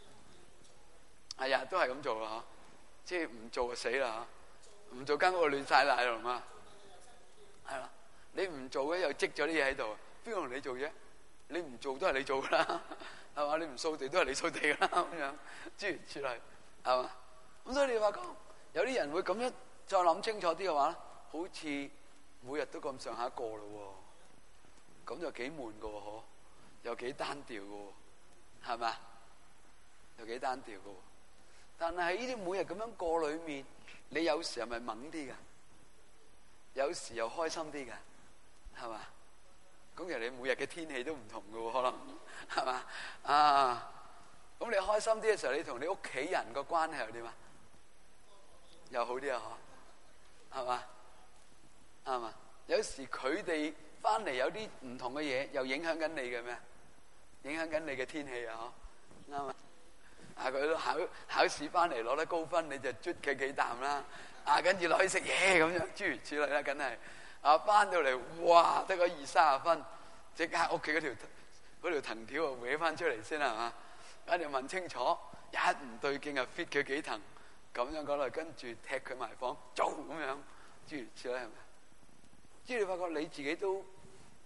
係日都係咁做啊！即係唔做就死啦！唔做間屋就亂晒大龍啊！係啦。你唔做嘅又積咗啲嘢喺度，邊個同你做啫？你唔做都係你做噶啦，係嘛？你唔掃地都係你掃地噶啦，咁樣諸如此類，係嘛？咁所以你話講，有啲人會咁樣再諗清楚啲嘅話，好似每日都咁上下過咯，咁就幾悶噶喎，又幾單調噶喎，係嘛？又幾單調噶喎。但係喺呢啲每日咁樣過裏面，你有時係咪猛啲噶？有時又開心啲噶？係嘛？咁其實你每日嘅天氣都唔同嘅喎，可能係嘛？咁你開心啲嘅時候，你同你屋企人個關係又點啊？又好啲啊？係嘛？啱嘛？有時佢哋翻嚟有啲唔同嘅嘢，又影響緊你嘅咩？影響緊你嘅天氣啊？啱嘛？佢都考試翻嚟攞得高分，你就啜佢幾啖啦。跟住攞去食嘢咁樣，諸如此類啦，梗係。翻到嚟，哇，得個20-30分，即刻屋企嗰條藤條啊搲翻出嚟先係嘛？跟住問清楚，一唔對勁啊 fit 佢幾藤，咁樣講嚟，跟住踢佢埋房，做咁樣，諸如此類係咪？即係你發覺你自己都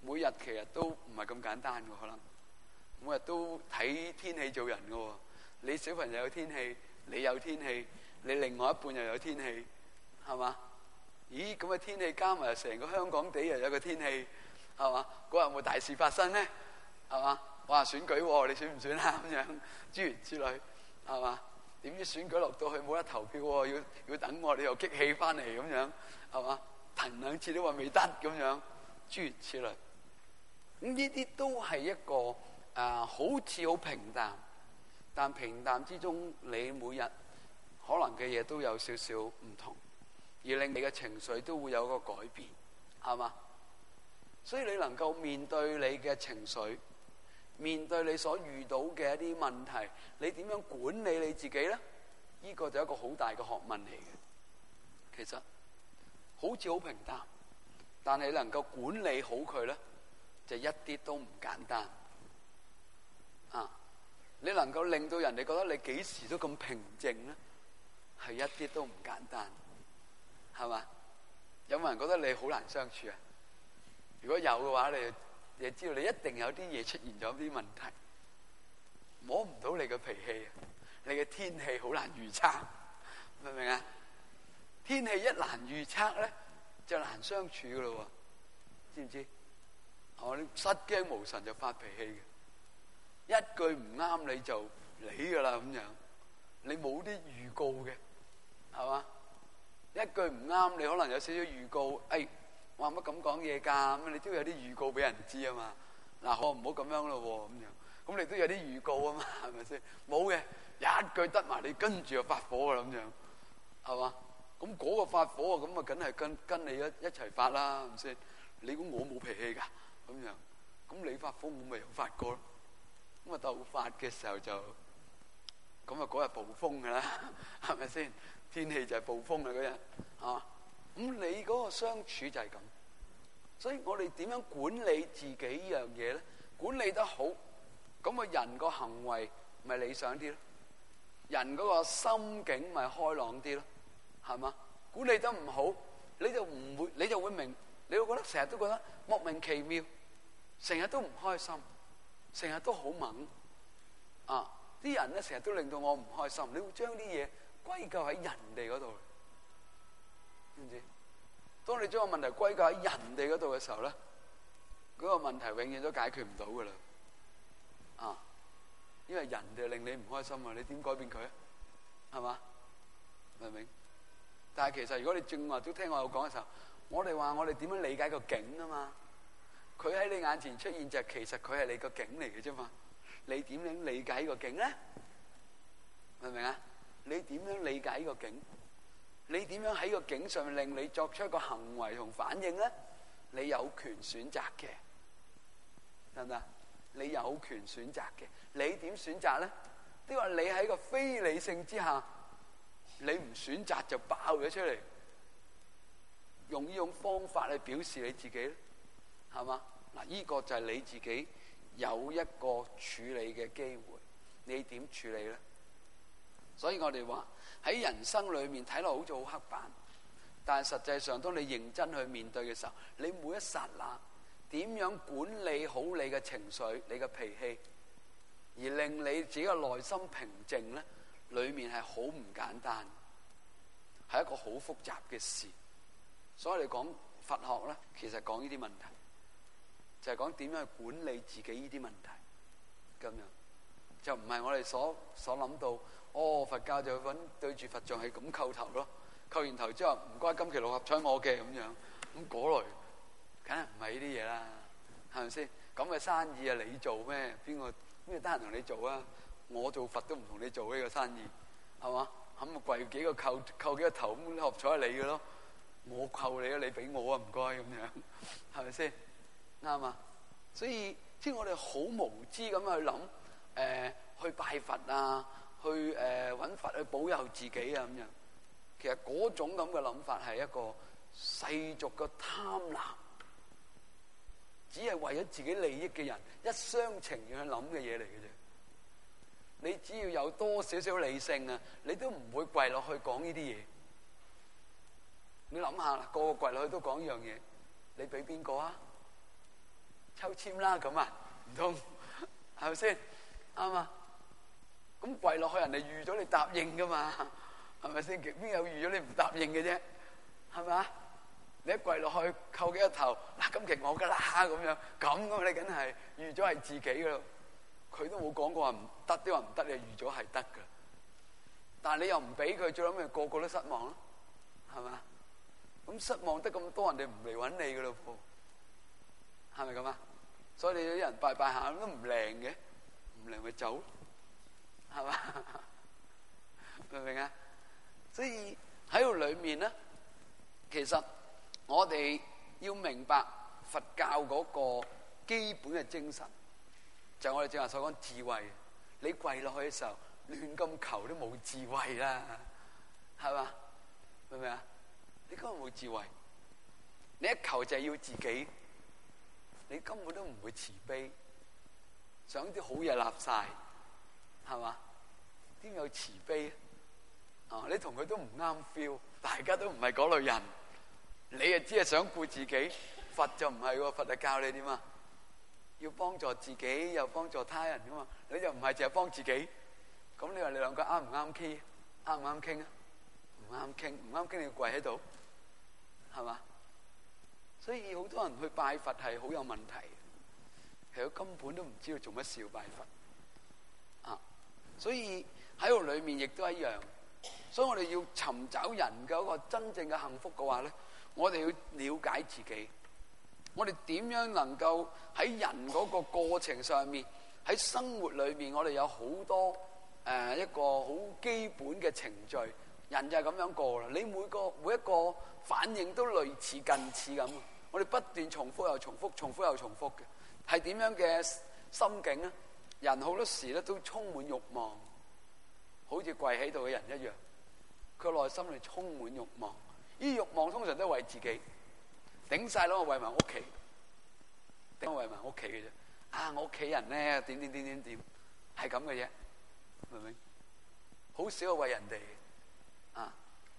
每日其實都唔係咁簡單嘅，可能每日都睇天氣做人嘅。你小朋友有天氣，你有天氣，你另外一半又有天氣，係嘛？咦，咁嘅天氣加埋成個香港地又有個天氣，係嘛？嗰日有冇大事發生咧？係嘛？哇，選舉喎，你選唔選啊？咁樣諸如此類，係嘛？點知選舉落到去冇得投票喎，要等我哋又激氣翻嚟咁樣，係嘛？騰兩次都話未得咁樣，諸如此類。咁呢啲都係一個好似好平淡，但平淡之中你每日可能嘅嘢都有少少唔同，而令你嘅情緒都會有個改變，係嘛？所以你能夠面對你嘅情緒，面對你所遇到嘅一啲問題，你點樣管理你自己呢？呢個就係一個好大嘅學問嚟嘅。其實好似好平淡，但係你能夠管理好佢呢，就一啲都唔簡單。你能夠令到人哋覺得你幾時都咁平靜呢，係一啲都唔簡單，係嘛？有冇人覺得你好難相處啊？如果有嘅話，你知道你一定有啲嘢出現咗啲問題，摸唔到你嘅脾氣，你嘅天氣好難預測，明唔明啊？天氣一難預測咧，就難相處噶咯，知唔知？你失驚無神就發脾氣嘅。一句唔啱你就理噶啦咁樣，你冇啲預告嘅，係嘛？一句唔啱你可能有少少預告，我話乜咁講嘢噶，咁你都有啲預告俾人知啊嘛。嗱，我唔好咁樣咯咁樣，咁你都有啲預告啊嘛，係咪先？冇嘅，一句得埋你跟住就發火噶啦咁樣，係嘛？咁嗰個發火啊，咁啊梗係跟你一齊發啦，係咪先？你估我冇脾氣噶咁樣，咁你發火我咪又發過咯。咁啊鬥發嘅時候就咁啊嗰日暴風噶啦，係咪先？天氣就係暴風啦嗰日，咁你嗰個相處就係咁。所以我哋點樣管理自己呢樣嘢咧？管理得好，咁個人個行為咪理想啲咯，人嗰個心境咪開朗啲咯，係嘛？管理得唔好，你就會明，你會覺得成日都覺得莫名其妙，成日都唔開心，成日都好猛啲人咧成日都令到我唔開心，你會將啲嘢歸咎喺人哋嗰度，知唔知？當你將個問題歸咎喺人哋嗰度嘅時候咧，嗰個問題永遠都解決唔到噶啦，因為人哋令你唔開心啊，你點改變佢啊？係嘛？明唔明？但係其實如果你正話都聽我有講嘅時候，我哋話我哋點樣理解個景啊嘛？佢喺你眼前出現就係其實佢係你個景嚟嘅啫嘛。你點樣理解個景咧？明唔明啊？你點樣理解個景？你點樣喺個景上面令你作出一個行為同反應咧？你有權選擇嘅，得唔得？你有權選擇嘅，你點選擇咧？即係話你喺個非理性之下，你唔選擇就爆咗出嚟，用呢種方法嚟表示你自己咧，係嘛？嗱，呢個就係你自己有一個處理嘅機會，你點處理咧？所以我哋話喺人生裏面睇落好似好刻板，但係實際上當你認真去面對嘅時候，你每一剎那點樣管理好你嘅情緒、你嘅脾氣，而令你自己嘅內心平靜咧，裏面係好唔簡單，係一個好複雜嘅事。所以我哋講佛學咧，其實講呢啲問題，就係講點樣去管理自己呢啲問題，咁樣就唔係我哋所諗到。佛教就揾對住佛像係咁叩頭咯，叩完頭之後唔該今期六合彩我嘅咁樣，咁嗰類梗係唔係呢啲嘢啦，係咪先？咁嘅生意啊你做咩？邊個得閒同你做啊？我做佛都唔同你做呢個生意，係嘛？咁啊跪幾個叩幾個頭，咁六合彩係你嘅咯，我叩你啊，你俾我啊唔該咁樣，係咪先？啱啊！所以即係我哋好無知咁去諗，去拜佛啊，去揾佛去保佑自己啊咁樣。其實嗰種咁嘅諗法係一個世俗嘅貪婪，只係為咗自己利益嘅人一廂情願去諗嘅嘢嚟嘅啫。你只要有多少少理性啊，你都唔會跪落去講呢啲嘢。你諗下啦，個個跪落去都講呢樣嘢，你俾邊個啊？ 抽籤啦咁啊，唔通係咪先？啱啊！咁跪落去，人哋預咗你答應噶嘛，係咪先？邊有預咗你唔答應嘅啫？係咪啊？你一跪落去叩幾個頭，嗱，今期我噶啦咁樣，咁咁你梗係預咗係自己噶咯。佢都冇講過話唔得，啲話唔得，你預咗係得噶。但係你又唔俾佢，最後咪個個都失望咯，係咪啊？咁失望得咁多，人哋唔嚟揾你噶咯噃，係咪咁啊？所以你有啲人拜拜下都唔靈嘅，唔靈咪走，係嘛？明唔明啊？所以喺度裏面咧，其實我哋要明白佛教嗰個基本嘅精神，就係我哋正話所講智慧。你跪落去嘅時候，亂咁求都冇智慧啦，係嘛？明唔明啊？你根本冇智慧，你一求就係要自己，你根本都唔會慈悲，想啲好嘢立晒，係嘛？點有慈悲啊？你同佢都唔啱 feel， 大家都唔係嗰類人，你啊只係想顧自己，佛就唔係喎，佛就教你點啊？要幫助自己又幫助他人噶嘛，你就唔係淨係幫自己，咁你話你兩個啱唔啱 key？ 啱唔啱傾啊？唔啱傾，唔啱傾你要跪喺度，係嘛？所以好多人去拜佛係好有問題，其實根本都唔知道做乜事要拜佛啊！所以喺度裏面亦都一樣，所以我哋要尋找人嘅一個真正嘅幸福嘅話咧，我哋要了解自己，我哋點樣能夠喺人嗰個過程上面，喺生活裏面，我哋有好多一個好基本嘅程序，人就係咁樣過啦。你每一個反應都類似近似咁，我哋不斷重複又重複，重複又重複嘅，係點樣嘅心境咧？人好多時咧都充滿慾望，好似跪喺度嘅人一樣，佢內心裏充滿慾望。呢啲慾望通常都係為自己頂晒咯，為埋屋企，頂為埋屋企嘅啫。啊，我屋企人咧點，係咁嘅啫，明唔明？好少為人哋啊。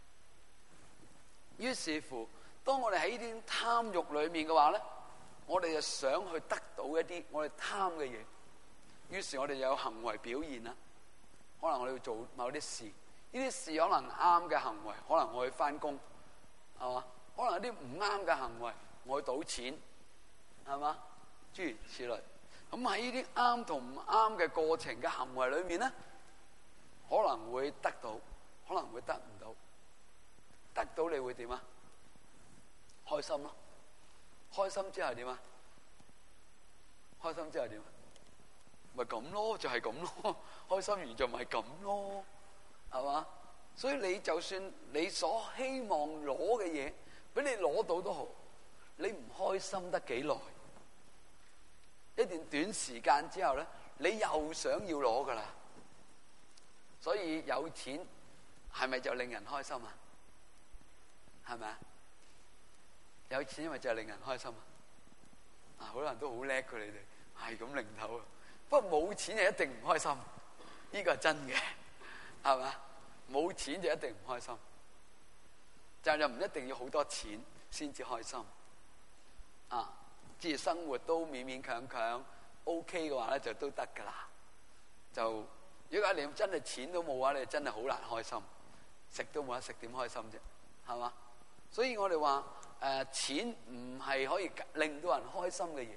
於是乎，當我哋喺呢啲貪慾裏面嘅話咧，我哋就想去得到一啲我哋貪嘅嘢，於是我哋就有行為表現啦。可能我哋要做某啲事，呢啲事可能啱嘅行為，可能我去翻工，係嘛？可能有啲唔啱嘅行為，我去賭錢，係嘛？諸如此類。咁喺呢啲啱同唔啱嘅過程嘅行為裏面咧，可能會得到，可能會得唔到。得到你會點啊？開心咯。開心之後點啊？開心之後點啊？咪咁咯，就係咁咯。開心完就咪咁咯，係嘛？所以你就算你所希望攞嘅嘢俾你攞到都好，你唔開心得幾耐？一段短時間之後咧，你又想要攞噶啦。所以有錢係咪就令人開心啊？係咪啊？有錢咪就係令人開心啊？啊，好多人都好叻㗎，你哋係咁零頭啊。不過冇錢就一定唔開心，呢個係真嘅，係嘛？冇錢就一定唔開心，就唔一定要好多錢先至開心啊。即係生活都勉勉強強 OK 嘅話咧，就都得噶啦。就如果你真係錢都冇嘅話，你真係好難開心，食都冇得食，點開心啫？係嘛？所以我哋話錢唔係可以令到人開心嘅嘢，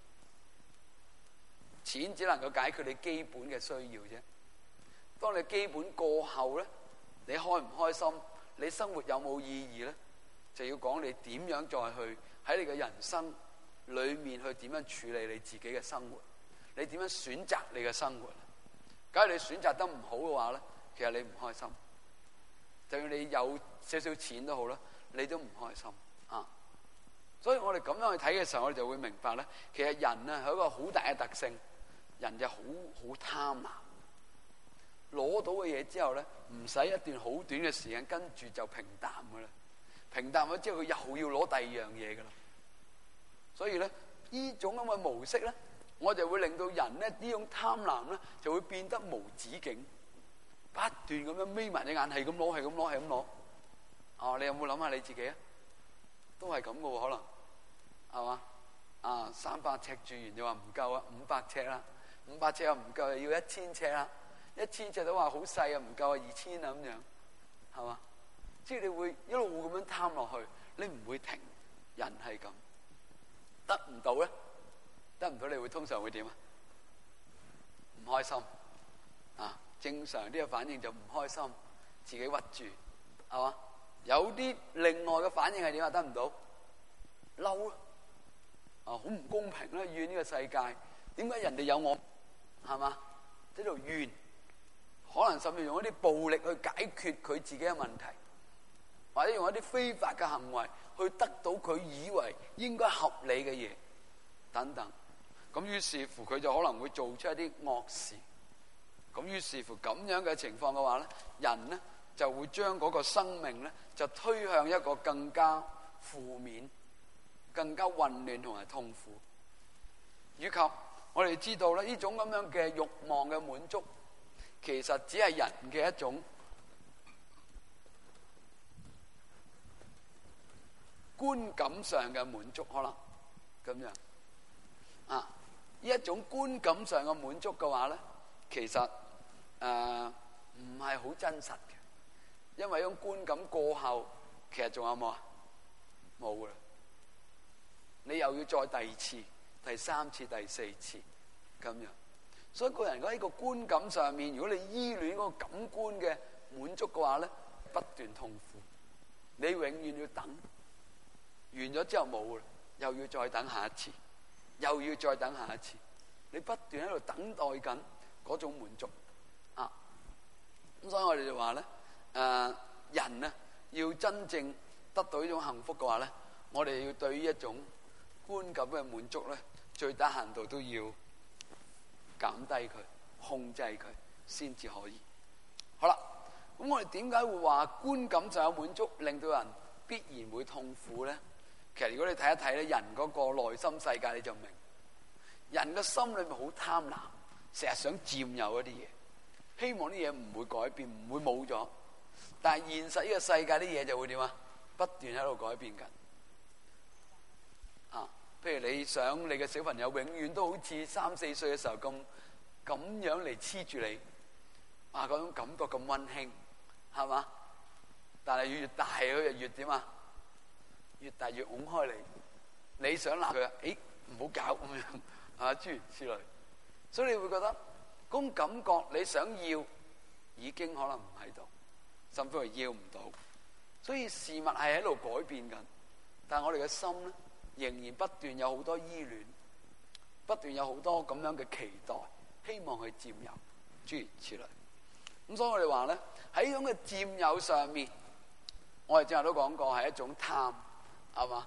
錢只能夠解決你基本嘅需要啫。當你基本過後咧，你開唔開心，你生活有冇意義咧，就要講你點樣再去喺你嘅人生裏面去點樣處理你自己嘅生活，你點樣選擇你嘅生活。假如你選擇得唔好嘅話咧，其實你唔開心，就算你有少少錢都好啦，你都唔開心啊。所以我哋咁樣去睇嘅時候，我哋就會明白咧，其實人啊係一個好大嘅特性，人就好貪婪，攞到嘅嘢之後咧，唔使一段好短嘅時間，跟住就平淡噶啦，平淡咗之後佢又要攞第二樣嘢噶啦。所以咧，呢種咁嘅模式咧，我就會令到人咧呢種貪婪咧就會變得無止境，不斷咁樣眯埋隻眼，係咁攞，係咁攞，係咁攞。哦，你有冇諗下你自己啊？都係咁嘅喎，可能係嘛？啊， 300尺住完就話唔夠啊，500尺啦，500尺又唔夠，又要1000尺啦，1000尺都話好細啊，唔夠啊，2000啊咁樣，係嘛？即係你會一路咁樣貪落去，你唔會停。人係咁，得唔到咧？得唔到你會通常會點啊？唔開心啊！正常啲嘅反應就唔開心，自己屈住，係嘛？有啲另外嘅反應係點啊？得唔到，嬲啊！好唔公平啦！怨呢個世界，點解人哋有我？係嘛？喺度怨，可能甚至用一啲暴力去解決佢自己嘅問題，或者用一啲非法嘅行為去得到佢以為應該合理嘅嘢，等等。咁於是乎佢就可能會做出一啲惡事。咁於是乎咁樣嘅情況嘅話咧，人咧就會將嗰個生命咧就推向一個更加負面、更加混亂同埋痛苦。以及我哋知道咧，呢種咁樣嘅慾望嘅滿足，其實只係人嘅一種觀感上嘅滿足，可能咁樣啊。呢一種觀感上嘅滿足嘅話咧，其實唔係好真實嘅，因為呢種觀感過後，其實仲有冇啊？冇噶啦，你又要再第2次、第3次、第4次咁樣。所以個人喺呢個觀感上面，如果你依戀嗰個感官嘅滿足嘅話咧，不斷痛苦，你永遠要等，完咗之後冇噶啦，又要再等下一次，又要再等下一次，你不斷喺度等待緊嗰種滿足啊。咁所以我哋就話咧，人咧要真正得到呢種幸福嘅話咧，我哋要對於一種觀感嘅滿足咧，最低限度都要減低佢、控制佢，先至可以。好啦，咁我哋點解會話觀感上有滿足，令到人必然會痛苦咧？其實如果你睇一睇咧，人嗰個內心世界，你就明，人嘅心裏面好貪婪，成日想佔有一啲嘢，希望啲嘢唔會改變，唔會冇咗。但係現實呢個世界啲嘢就會點啊？不斷喺度改變緊。啊，譬如你想你嘅小朋友永遠都好似3、4歲嘅時候咁樣嚟黐住你，啊，嗰種感覺咁溫馨，係嘛？但係越大佢就越點啊？越大越拱開你，你想鬧佢，誒唔好搞咁樣啊，諸如此類。所以你會覺得嗰種感覺你想要已經可能唔喺度，甚至係要唔到。所以事物係喺度改變緊，但係我哋嘅心咧仍然不斷有好多依戀，不斷有好多咁樣嘅期待，希望去佔有，諸如此類。咁所以我哋話咧，喺呢種嘅佔有上面，我哋正話都講過係一種貪，係嘛？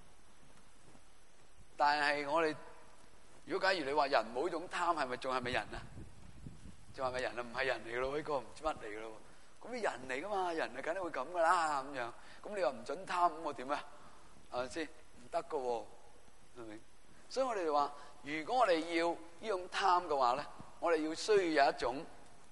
但係我哋如果假如你話人冇呢種貪，係咪仲係咪人啊？仲係咪人啊？唔係人嚟噶咯，呢個唔知乜嚟噶咯。咁你人嚟噶嘛？人係梗係會咁噶啦，咁樣。咁你又唔准貪，咁我點啊？係咪先？唔得噶，明唔明？所以我哋就話，如果我哋要呢種貪嘅話咧，我哋要需要有一種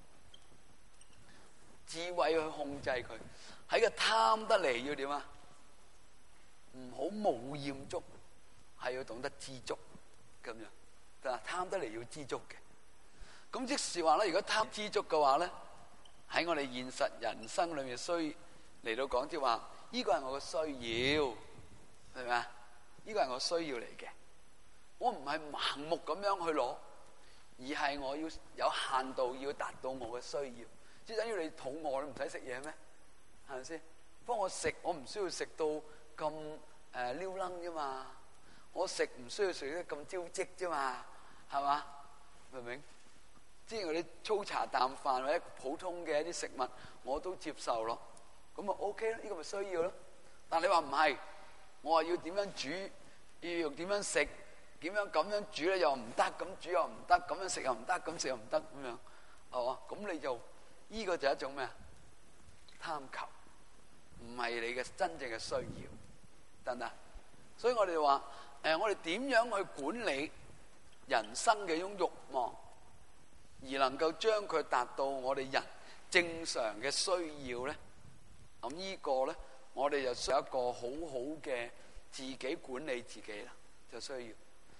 智慧去控制佢。喺個貪得嚟要點啊？唔好無厭足，係要懂得知足咁樣。但係貪得嚟要知足嘅。咁即是話咧，如果貪知足嘅話咧，喺我哋現實人生裏面需嚟到講，即係話呢個係我嘅需要，係咪啊？呢個係我需要嚟嘅。我唔係盲目咁樣去攞，而係我要有限度要達到我嘅需要。即係等於你肚餓，你唔使食嘢咩？係咪先？不過我食，我唔需要食到咁撩楞啫嘛。我食唔需要食得咁招積啫嘛，係嘛？明唔明？即係嗰啲粗茶淡飯或者普通嘅一啲食物，我都接受咯。咁啊 OK 啦，呢個咪需要咯。但你話唔係，我話要點樣煮，要用點樣食，點樣咁樣煮咧又唔得，咁煮又唔得，咁樣食又唔得，咁食又唔得咁樣，係嘛？咁你就呢個就係一種咩啊？貪求，唔係你嘅真正嘅需要，得唔得？所以我哋話我哋點樣去管理人生嘅一種慾望，而能夠將佢達到我哋人正常嘅需要咧？咁呢個咧，我哋就需要一個好好嘅自己管理自己啦，就需要。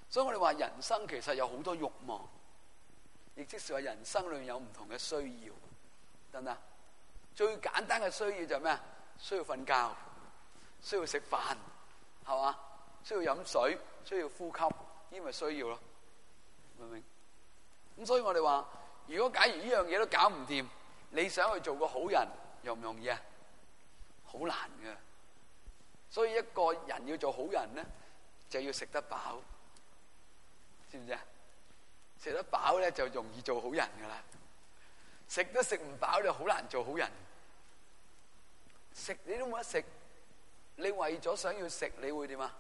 所以我哋話人生其實有好多慾望，亦即是話人生裏面有唔同嘅需要，得唔得？最簡單嘅需要就係咩啊？需要瞓覺，需要食飯，係嘛？需要飲水，需要呼吸，呢咪需要咯，明唔明？咁所以我哋話，如果假如呢樣嘢都搞唔掂，你想去做個好人，容唔容易啊？好難嘅。所以一個人要做好人咧，就要食得飽，知唔知啊？食得飽咧就容易做好人噶啦，食都食唔飽就好難做好人。食你都冇得食，你為咗想要食，你會點啊？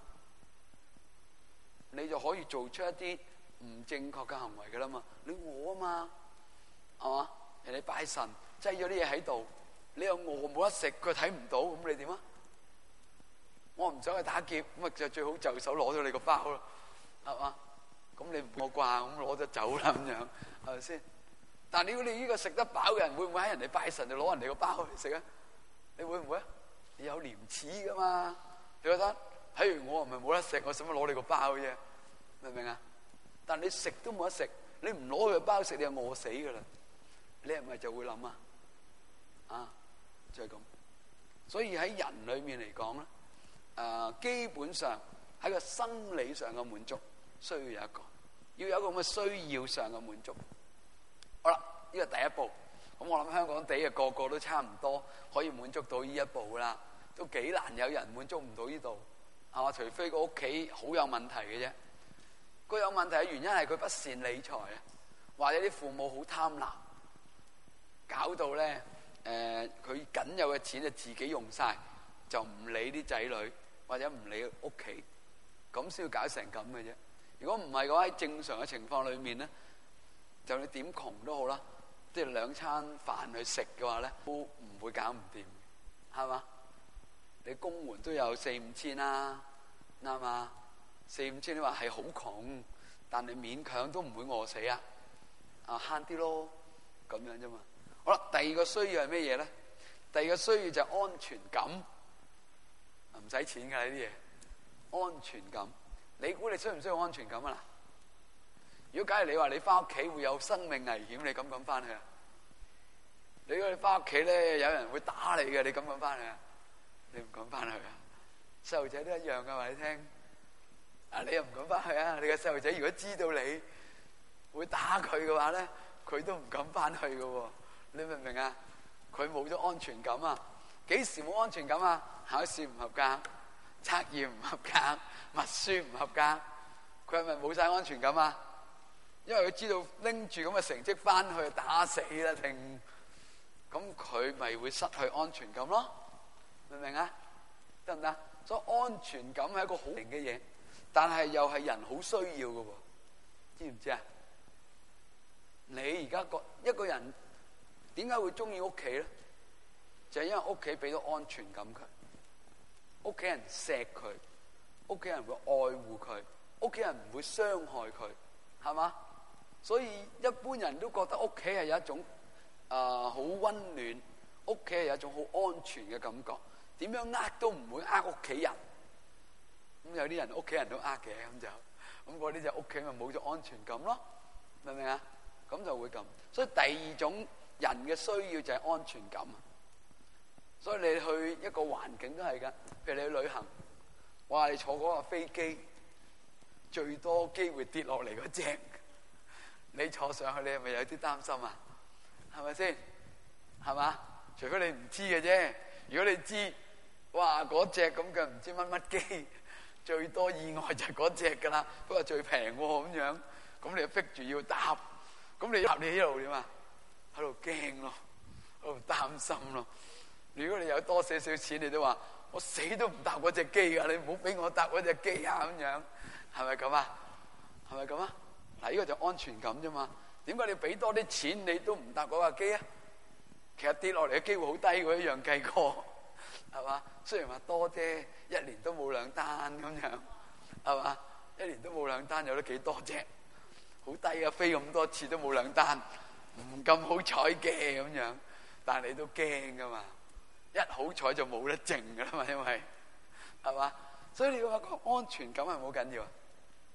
你就可以做出一啲唔正確嘅行為噶啦嘛。你餓啊嘛，係嘛？人哋拜神擠咗啲嘢喺度，你又餓冇得食，佢睇唔到，咁你點啊？我唔想去打劫，咁啊就最好就手攞咗你個包咯，係嘛？咁你唔餓啩，咁攞咗走啦咁樣，係咪先？但係如果你呢個食得飽嘅人，會唔會喺人哋拜神就攞人哋個包去食啊？你會唔會啊？你有廉恥噶嘛？你覺得？譬如我唔係冇得食，我使乜攞你個包啫？明唔明啊？但你食都冇得食，你唔攞佢個包食，你就餓死噶啦。你係咪就會諗啊？啊，就係咁。所以喺人裏面嚟講咧。基本上喺個生理上嘅滿足需要有一個，要有一個咁嘅需要上嘅滿足。好啦，呢個第一步。咁我諗香港地個個都差唔多可以滿足到呢一步啦，都幾難有人滿足唔到呢度，係嘛？除非個屋企好有問題嘅啫。個有問題嘅原因係佢不善理財啊，或者啲父母好貪婪，搞到咧佢僅有嘅錢就自己用晒，就唔理啲仔女。或者唔理屋企，咁先要搞成咁嘅啫。如果唔係嘅話，喺正常嘅情況裏面咧，就你點窮都好啦，即係2餐飯去食嘅話咧，都唔會搞唔掂，係嘛？你公援都有4-5千啦，啱嘛？4-5千你話係好窮，但你勉強都唔會餓死啊！慳啲咯，咁樣啫嘛。好啦，第二個需要係咩嘢咧？第二個需要就係安全感。唔使錢噶呢啲嘢，安全感。你估你需唔需要安全感啊？如果假如你話你翻屋企會有生命危險，你敢唔敢翻去啊？如果你翻屋企咧有人會打你嘅，你敢唔敢翻去啊？你唔敢翻去啊？細路仔都一樣噶，話你聽。你又唔敢翻去啊？你個細路仔如果知道你會打佢嘅話咧，佢都唔敢翻去噶喎。你明唔明啊？佢冇咗安全感啊！幾時冇安全感啊？考試唔合格，測驗唔合格，默書唔合格，佢係咪冇晒安全感啊？因為佢知道拎住咁嘅成績翻去打死啦定，咁佢咪會失去安全感咯？明唔明啊？得唔得？所以安全感係一個好靈嘅嘢，但係又係人好需要嘅喎，知唔知啊？你而家一個人點解會中意屋企咧？就係因為屋企俾到安全感佢，屋企人錫佢，屋企人會愛護佢，屋企人唔會傷害佢，係嘛？所以一般人都覺得屋企係有一種好溫暖，屋企係有一種好安全嘅感覺，點樣都唔會屋企人。咁有啲人屋企人都嘅，咁嗰啲就屋企咪冇咗安全感咯，明唔明啊？咁就會咁。所以第二種人嘅需要就係安全感。所以你去一個環境都係噶，譬如你去旅行，哇！你坐嗰個飛機，最多機會跌落嚟嗰隻，你坐上去，你係咪有啲擔心啊？係咪先？係嘛？除非你唔知嘅啫。如果你知，哇！嗰隻咁嘅唔知乜乜機，最多意外就係嗰隻噶啦。不過最平喎咁樣，咁你就逼住要搭，咁你搭你喺度點啊？喺度驚咯，喺度擔心咯。如果你有多少少錢，你都話我死都唔搭嗰隻機啊！你唔好俾我搭嗰隻機啊！咁樣係咪咁啊？係咪咁啊？嗱，呢個就安全感啫嘛。點解你俾多啲錢你都唔搭嗰架機啊？其實跌落嚟嘅機會好低喎，一樣計過係嘛？雖然話多啫，1年都冇2單咁樣係嘛？1年都冇2單，有得幾多啫？好低啊！飛咁多次都冇2單，唔咁好彩嘅咁樣，但係你都驚噶嘛？一好彩就冇得剩噶啦嘛，因為係嘛，所以你要話個安全感係好緊要啊。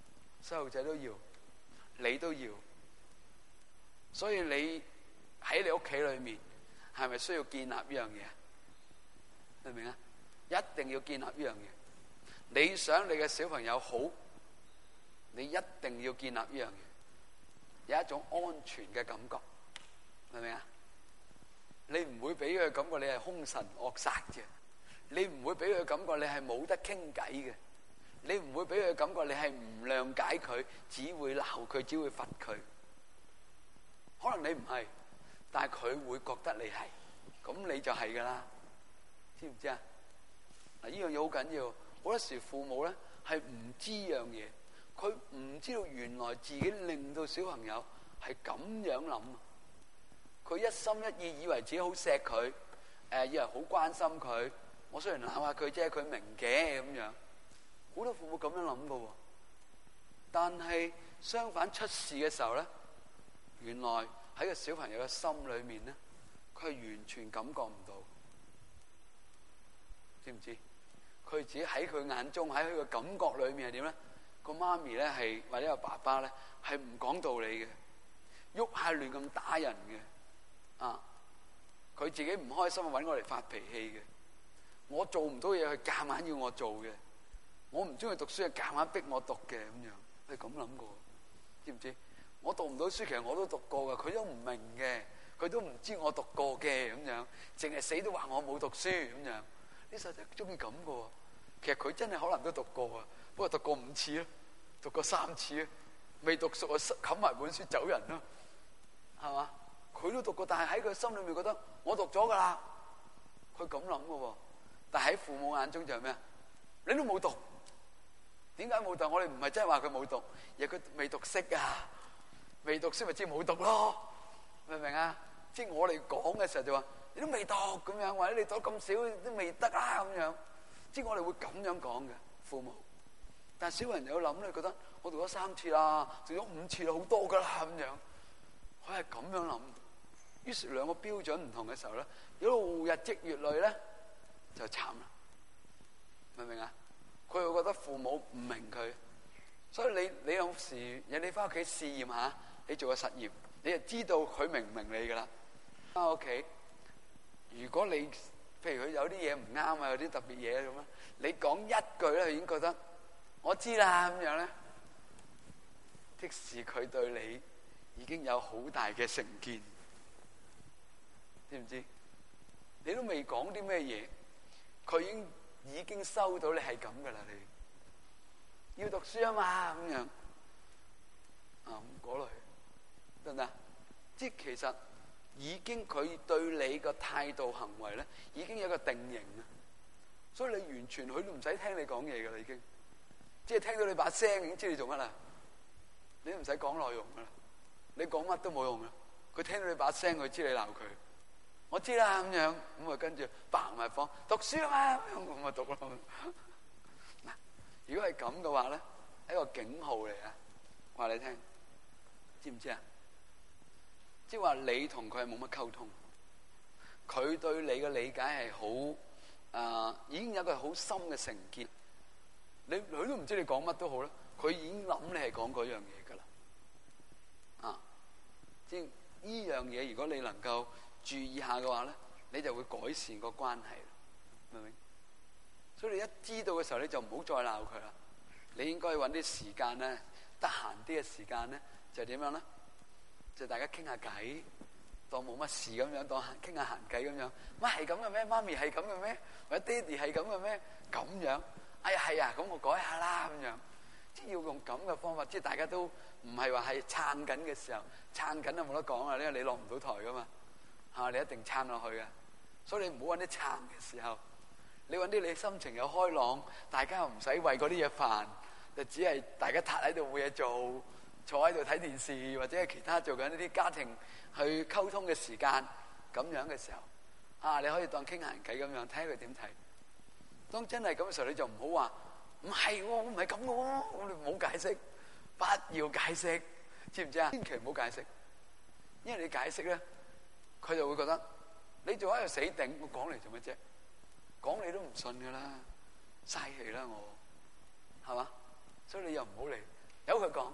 細路仔都要，你都要。所以你喺你屋企裏面係咪需要建立呢樣嘢？明唔明啊？一定要建立呢樣嘢。你想你嘅小朋友好，你一定要建立呢樣嘢，有一種安全嘅感覺，明唔明啊？你唔會俾佢感覺你係兇神惡煞嘅，你唔會俾佢感覺你係冇得傾偈嘅，你唔會俾佢感覺你係唔諒解佢，只會鬧佢，只會罰佢。可能你唔係，但係佢會覺得你係，咁你就係噶啦，知唔知啊？嗱，呢樣嘢好緊要。好多時父母咧係唔知樣嘢，佢唔知道原來自己令到小朋友係咁樣諗。佢一心一意以為自己好錫佢，以為好關心佢。我雖然鬧下佢啫，佢明嘅咁樣。好多父母咁樣諗噶喎，但係相反出事嘅時候咧，原來喺個小朋友嘅心裏面咧，佢係完全感覺唔到，知唔知？佢自己喺佢眼中，喺佢嘅感覺裏面係點咧？個媽咪咧係或者個爸爸咧係唔講道理嘅，喐下亂咁打人嘅，啊！佢自己唔開心揾我嚟發脾氣嘅，我做唔到嘢，佢夾硬要我做嘅，我唔中意讀書，佢夾硬逼我讀嘅咁樣，你咁諗過？知唔知？我讀唔到書，其實我都讀過嘅，佢都唔明嘅，佢都唔知我讀過嘅咁樣，淨係死都話我冇讀書咁樣。啲細仔中意咁嘅喎，其實佢真係可能都讀過啊，不過讀過5次咯，讀過3次咯，未讀熟啊，冚埋本書走人咯，係嘛？佢都讀過，但係喺佢心裏面覺得我讀咗噶啦，佢咁諗嘅喎。但係喺父母眼中就係咩啊？你都冇讀，點解冇讀？我哋唔係真係話佢冇讀，而係佢未讀識啊，未讀識咪知冇讀咯，明唔明啊？即係我哋講嘅時候就話。你都未讀咁樣，或者你讀咁少都未得啦咁樣，即係我哋會咁樣講嘅父母。但係小朋友諗咧，覺得我讀咗3次啦，讀咗5次啦，好多噶啦咁樣，佢係咁樣諗。於是兩個標準唔同嘅時候咧，一路日積月累咧，就慘啦，明唔明啊？佢會覺得父母唔明佢，所以你有時你翻屋企試驗下，你做個實驗，你就知道佢明唔明你噶啦。翻屋企。如果你譬如佢有啲嘢唔啱啊，有啲特別嘢咁啊，你講一句咧，佢已經覺得我知啦咁樣咧，即使佢對你已經有好大嘅成見，知唔知？你都未講啲咩嘢，佢已經收到你係咁噶啦，你要讀書啊嘛咁樣啊嗰類得唔得？即係其實。已經佢對你個態度行為咧，已經有一個定型啊，所以你完全佢都唔使聽你講嘢噶啦，已經，即係聽到你把聲已經知你做乜啦，你都唔使講內容噶啦，你講乜都冇用啦，佢聽到你把聲，佢知你鬧佢，我知啦咁樣，咁啊跟住白埋房讀書啊嘛，咁咪讀咯。嗱，如果係咁嘅話咧，係一個警號嚟啊，話你聽，知唔知啊？即係話你同佢係冇乜溝通，佢對你嘅理解係好已經有一個好深嘅成見，佢都唔知你講乜都好啦，佢已經諗你係講嗰樣嘢噶啦，啊！即係呢樣嘢，如果你能夠注意下嘅話咧，你就會改善個關係，明唔明？所以你一知道嘅時候，你就唔好再鬧佢啦，你應該揾啲時間咧，得閒啲嘅時間咧，就點樣咧？就大家傾下偈，當冇乜事咁樣，當傾下閒偈咁樣。乜係咁嘅咩？媽咪係咁嘅咩？或者爹哋係咁嘅咩？咁樣，哎呀係啊，咁我改下啦咁樣。即係要用咁嘅方法，即係大家都唔係話係撐緊嘅時候，撐緊就冇得講啊，因為你落唔到台噶嘛，你一定撐落去嘅。所以你唔好揾啲撐嘅時候，你揾啲你心情又開朗，大家又唔使為嗰啲嘢煩，就只係大家攤喺度冇嘢做。坐喺度睇電視或者係其他做緊呢啲家庭去溝通嘅時間，咁樣嘅時候，你可以當傾閒偈咁樣，睇下佢點睇。當真係咁嘅時候，你就唔好話唔係，我唔係咁嘅喎，我哋唔好解釋，不要解釋，知唔知啊？千祈唔好解釋，因為你解釋咧，佢就會覺得你仲喺度死頂，我講嚟做乜啫？講你都唔信噶啦，嘥氣啦我，係嘛？所以你又唔好嚟，由佢講。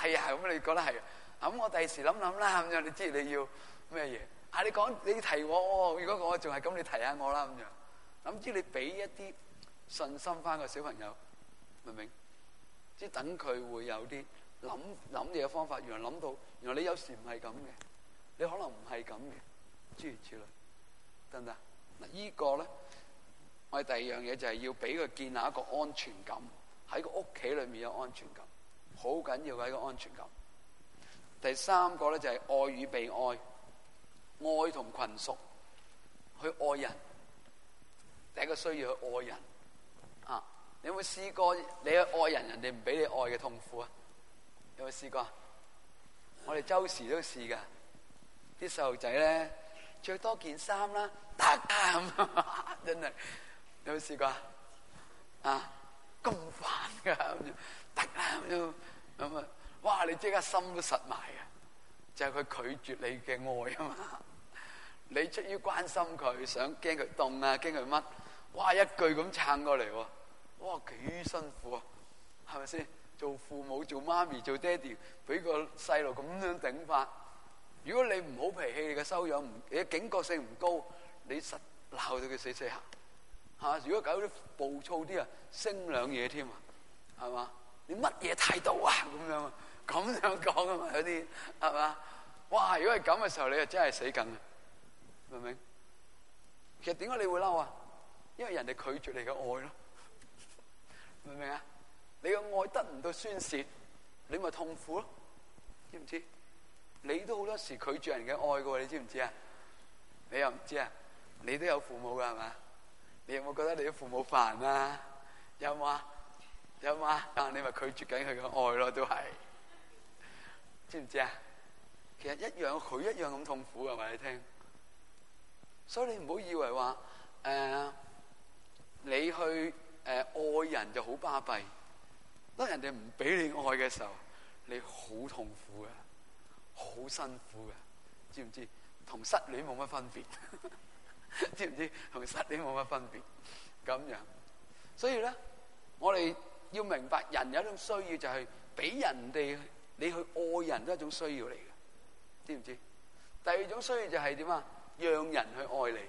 係啊，咁你覺得係？咁我第時諗諗啦，咁樣你知你要咩嘢？你講你提我，如果我仲係咁，你提下我啦，咁樣。諗知你俾一啲信心翻個小朋友，明唔明？即係等佢會有啲諗嘢嘅方法，原來諗到，原來你有時唔係咁嘅，你可能唔係咁嘅，諸如此類，得唔得？嗱，呢個咧，我哋第二樣嘢就係要俾佢建立一個安全感，喺個屋企裏面有安全感，好緊要嘅一個安全感。第三個咧就係愛與被愛，愛同群屬，去愛人。第一個需要去愛人啊！你有冇試過你去愛人，人哋唔俾你愛嘅痛苦啊？有冇試過？我哋周時都試噶，啲細路仔咧着多件衫啦，得啊！真係有冇試過啊？咁煩噶，得啦咁啊！哇！你即刻心都實埋啊！就係佢拒絕你嘅愛啊嘛！你出於關心佢，想驚佢凍啊，驚佢乜？哇！一句咁撐過嚟喎，哇！幾辛苦啊，係咪先？做父母、做媽咪、做爹哋，俾個細路咁樣頂法。如果你唔好脾氣，你嘅修養唔，你嘅警覺性唔高，你實鬧到佢死死下嚇。如果搞啲暴躁啲啊，升兩嘢添啊，係嘛？你乜嘢態度啊？咁樣講啊嘛，有啲係嘛？哇！如果係咁嘅時候，你就真係死梗啊！明唔明？其實點解你會嬲啊？因為人哋拒絕你嘅愛咯，明唔明啊？你嘅愛得唔到宣泄，你咪痛苦咯，知唔知？你都好多時拒絕人嘅愛嘅，你知唔知啊？你又唔知啊？你都有父母噶係嘛？你有冇覺得你啲父母煩啊？有冇啊？有冇啊？你咪拒絕緊佢嘅愛咯，都係，知唔知啊？其實一樣，佢一樣咁痛苦嘅，話你聽。所以你唔好以為話你去愛人就好巴閉，當人哋唔俾你愛嘅時候，你好痛苦嘅，好辛苦嘅，知唔知？同失戀冇乜分別，知唔知？同失戀冇乜分別，咁樣。所以咧，我哋要明白，人有一種需要，就係俾人哋你去愛人，都係一種需要嚟嘅，知唔知？第二種需要就係點啊？讓人去愛你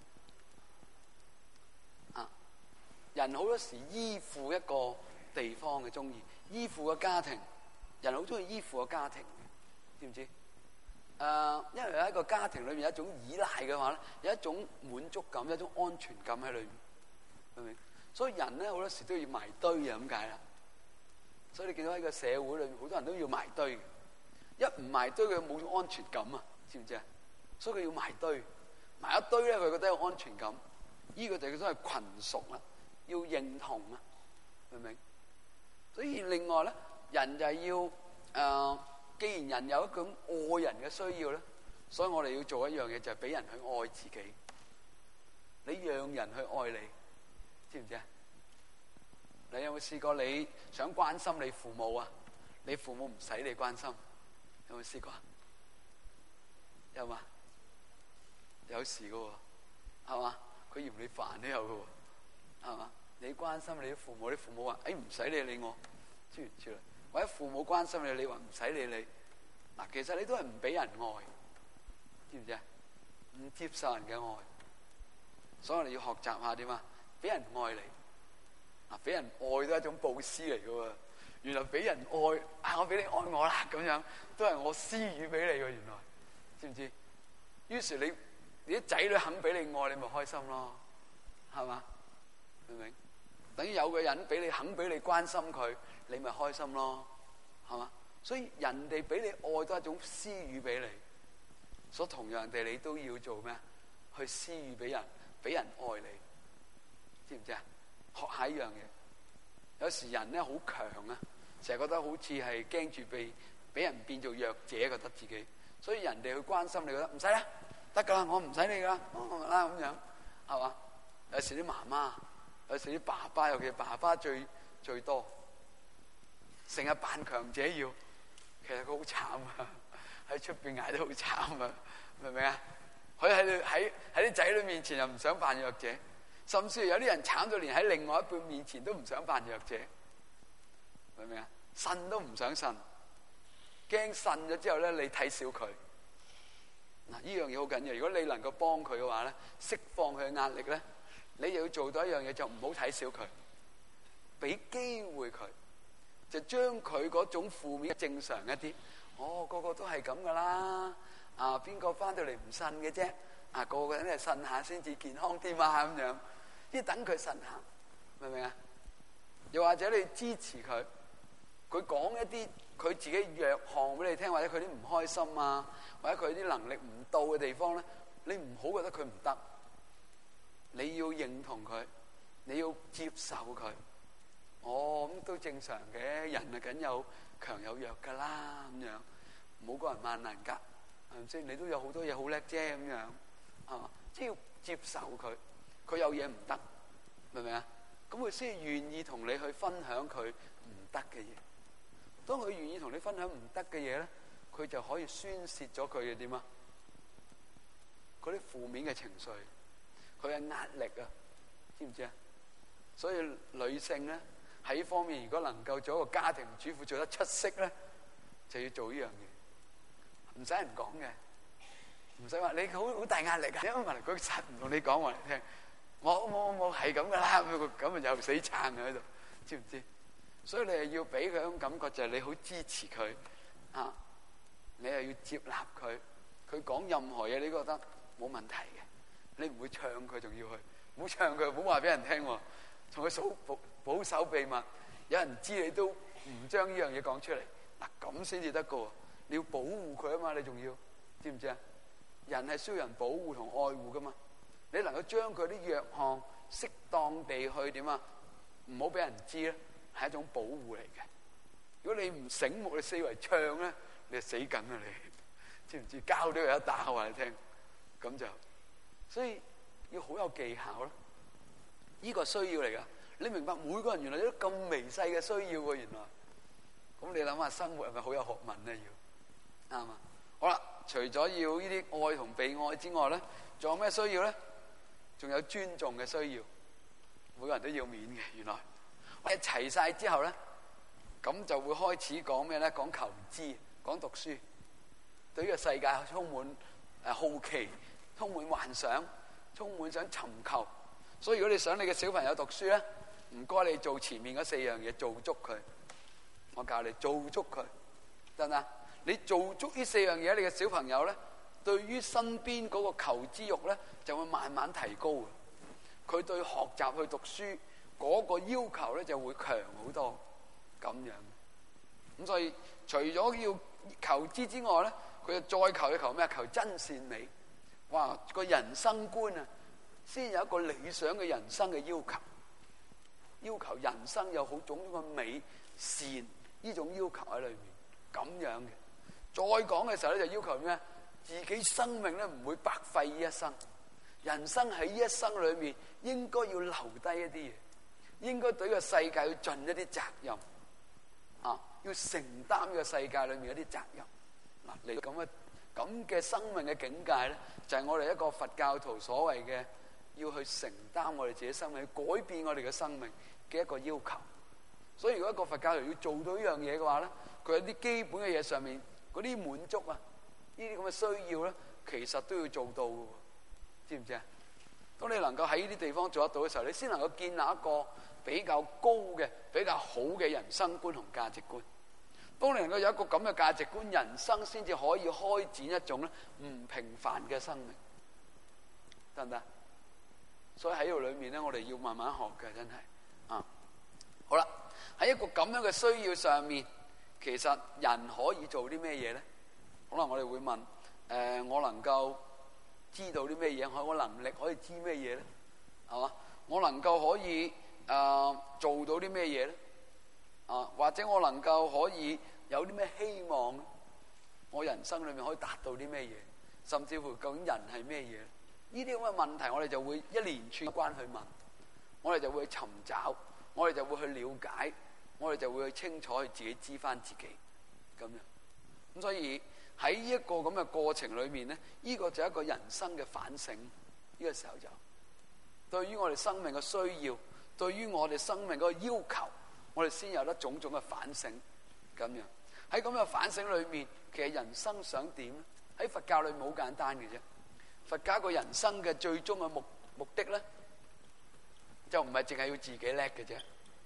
啊！人好多時依附一個地方嘅，中意依附個家庭，人好中意依附個家庭嘅，知唔知？因為喺一個家庭裏面有一種依賴嘅話咧，有一種滿足感，有一種安全感喺裏面，明唔明？所以人咧好多時都要埋堆啊，咁解啦。所以你見到喺個社會裏面，好多人都要埋堆嘅，一唔埋堆佢冇種安全感啊，知唔知啊？所以佢要埋堆，埋一堆咧，佢覺得有安全感。呢個就叫做係群屬啦，要認同啊，明唔明？所以另外咧，人就係要既然人有一種愛人嘅需要咧，所以我哋要做一樣嘢，就係俾人去愛自己。你讓人去愛你，知唔知啊？你有冇試過你想關心你父母啊？你父母唔使你關心，有冇試過？有嘛？有時噶喎，係嘛？佢嫌你煩都有噶喎，係嘛？你關心你啲父母，啲父母話：唔使你理我，諸如此類。或者父母關心你，你話唔使理你。嗱，其實你都係唔俾人愛，知唔知啊？唔接受人嘅愛，所以我哋要學習下點啊？俾人愛你。嗱，俾人愛都係一種布施嚟噶喎。原來俾人愛，我俾你愛我啦，咁樣都係我施予俾你嘅。原來知唔知？於是你啲仔女肯俾你愛，你咪開心咯，係嘛？明唔明？等於有個人俾你肯俾你關心佢，你咪開心咯，係嘛？所以人哋俾你愛都係一種施予俾你，所以同樣地你都要做咩？去施予俾人，俾人愛你，知唔知啊？學下一樣嘢。有時人咧好強啊，成日覺得好似係驚住俾人變做弱者，覺得自己，所以人哋去關心你，覺得唔使啦，得噶啦，我唔使你噶啦，咁樣係嘛？有時啲媽媽，有時啲爸爸，尤其爸爸最多，成日扮強者要，其實佢好慘啊，喺出邊捱得好慘啊，明唔明啊？佢喺啲仔女面前又唔想扮弱者。甚至有啲人慘到連喺另外一半面前都唔想扮弱者，明唔明啊？呻都唔想呻， 驚呻咗之後咧，你睇小佢。嗱，呢樣嘢好緊要。如果你能夠幫佢嘅話咧，釋放佢嘅壓力咧，你又要做到一樣嘢，就唔好睇小佢，俾機會佢，就將佢嗰種負面正常一啲。個個都係咁噶啦，邊個翻到嚟唔呻嘅啫？個個人係呻下先至健康啲嘛，咁樣，即係等佢呻下，明唔明啊？又或者你支持佢，佢講一啲佢自己弱項俾你聽，或者佢啲唔開心啊，或者佢啲能力唔到嘅地方咧，你唔好覺得佢唔得，你要認同佢，你要接受佢。咁都正常嘅，人啊梗有強有弱噶啦，咁樣冇個人萬能噶，係咪先？你都有好多嘢好叻啫，咁樣即係要接受佢，佢有嘢唔得，明唔明啊？咁佢先願意同你去分享佢唔得嘅嘢。當佢願意同你分享唔得嘅嘢咧，佢就可以宣泄咗佢嘅點啊？嗰啲負面嘅情緒，佢嘅壓力啊，知唔知啊？所以女性咧喺呢方面，如果能夠做一個家庭主婦做得出色咧，就要做呢樣嘢，唔使人講嘅，唔使話你好大壓力啊，因為問佢實唔同你講話嚟聽。我係咁噶啦，咁咪又死撐喺度，知唔知？所以你係要俾佢種感覺，就係你好支持佢，你係要接納佢，佢講任何嘢你覺得冇問題嘅，你唔會唱佢，仲要去，唔好唱佢，唔好話俾人聽，同佢保守秘密，有人知你都唔將呢樣嘢講出嚟，咁先至得噶，你要保護佢啊嘛，你仲要，知唔知啊？人係需要人保護同愛護噶嘛。你能夠將佢啲弱項適當地去點啊？唔好俾人知咧，係一種保護嚟嘅。如果你唔醒目，你四圍唱咧，你就死梗啊！你知唔知？交都有一打，我話你聽，咁就所以要好有技巧咯。呢個需要嚟噶，你明白？每個人原來都咁微細嘅需要喎，原來。咁你諗下，生活係咪好有學問咧？要啱嘛？好啦，除咗要呢啲愛同被愛之外咧，仲有咩需要咧？仲有尊重嘅需要，每個人都要面嘅。原來我哋齊晒之後咧，咁就會開始講咩咧？講求知，講讀書，對呢個世界充滿好奇，充滿幻想，充滿想尋求。所以如果你想你嘅小朋友讀書咧，唔該你做前面嗰4樣嘢，做足佢。我教你做足佢，得唔得？你做足呢4樣嘢，你嘅小朋友咧，對於身邊嗰個求知欲咧，就會慢慢提高嘅。佢對學習去讀書嗰個要求咧，就會強好多。咁樣，咁所以除咗要求知之外咧，佢就再求咩？求真善美。哇！個人生觀啊，先有一個理想嘅人生嘅要求。要求人生有好種種嘅美善呢種要求喺裏面，咁樣嘅。再講嘅時候咧，就要求咩？自己生命咧唔會白費一生，人生喺一生裏面應該要留低一啲嘢，應該對個世界要盡一啲責任，要承擔呢個世界裏面一啲責任。你咁嘅生命嘅境界咧，就係我哋一個佛教徒所謂嘅要去承擔我哋自己生命，改變我哋嘅生命嘅一個要求。所以如果一個佛教徒要做到呢樣嘢嘅話咧，佢有啲基本嘅嘢上面嗰啲滿足啊，呢啲咁嘅需要咧，其實都要做到嘅，知唔知啊？當你能夠喺呢啲地方做得到嘅時候，你先能夠建立一個比較高嘅、比較好嘅人生觀同價值觀。當你能夠有一個咁嘅價值觀，人生先至可以開展一種咧唔平凡嘅生命，得唔得？所以喺度裏面咧，我哋要慢慢學嘅，真係好啦，喺一個咁樣嘅需要上面，其實人可以做啲咩嘢咧？可能我哋會問，我能夠知道啲咩嘢？我能力可以知咩嘢咧？係嘛？我能夠可以做到啲咩嘢咧？或者我能夠可以有啲咩希望咧？我人生裏面可以達到啲咩嘢？甚至乎究竟人係咩嘢？呢啲咁嘅問題，我哋就會一連串關去問，我哋就會去尋找，我哋就會去了解，我哋就會去清楚去自己知翻自己咁樣。咁所以喺呢一個咁嘅過程裏面咧，呢個就係一個人生嘅反省。呢個時候就對於我哋生命嘅需要，對於我哋生命嗰個要求，我哋先有得種種嘅反省咁樣。 喺咁嘅反省裏面，其實人生想點咧？喺佛教裏面好簡單嘅啫。佛教個人生嘅最終嘅目的咧，就唔係淨係要自己叻嘅啫，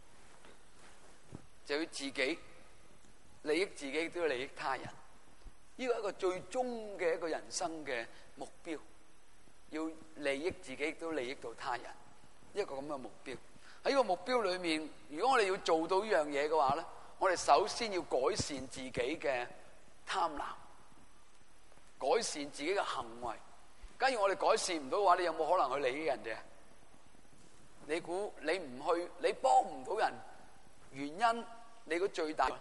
就要自己利益自己，都要利益他人。呢個係一個最終嘅一個人生嘅目標，要利益自己，都利益到他人，一個咁嘅目標。喺呢個目標裏面，如果我哋要做到呢樣嘢嘅話咧，我哋首先要改善自己嘅貪婪，改善自己嘅行為。假如我哋改善唔到嘅話，你有冇可能去利益人哋啊？你估你唔去，你幫唔到人，原因你個最大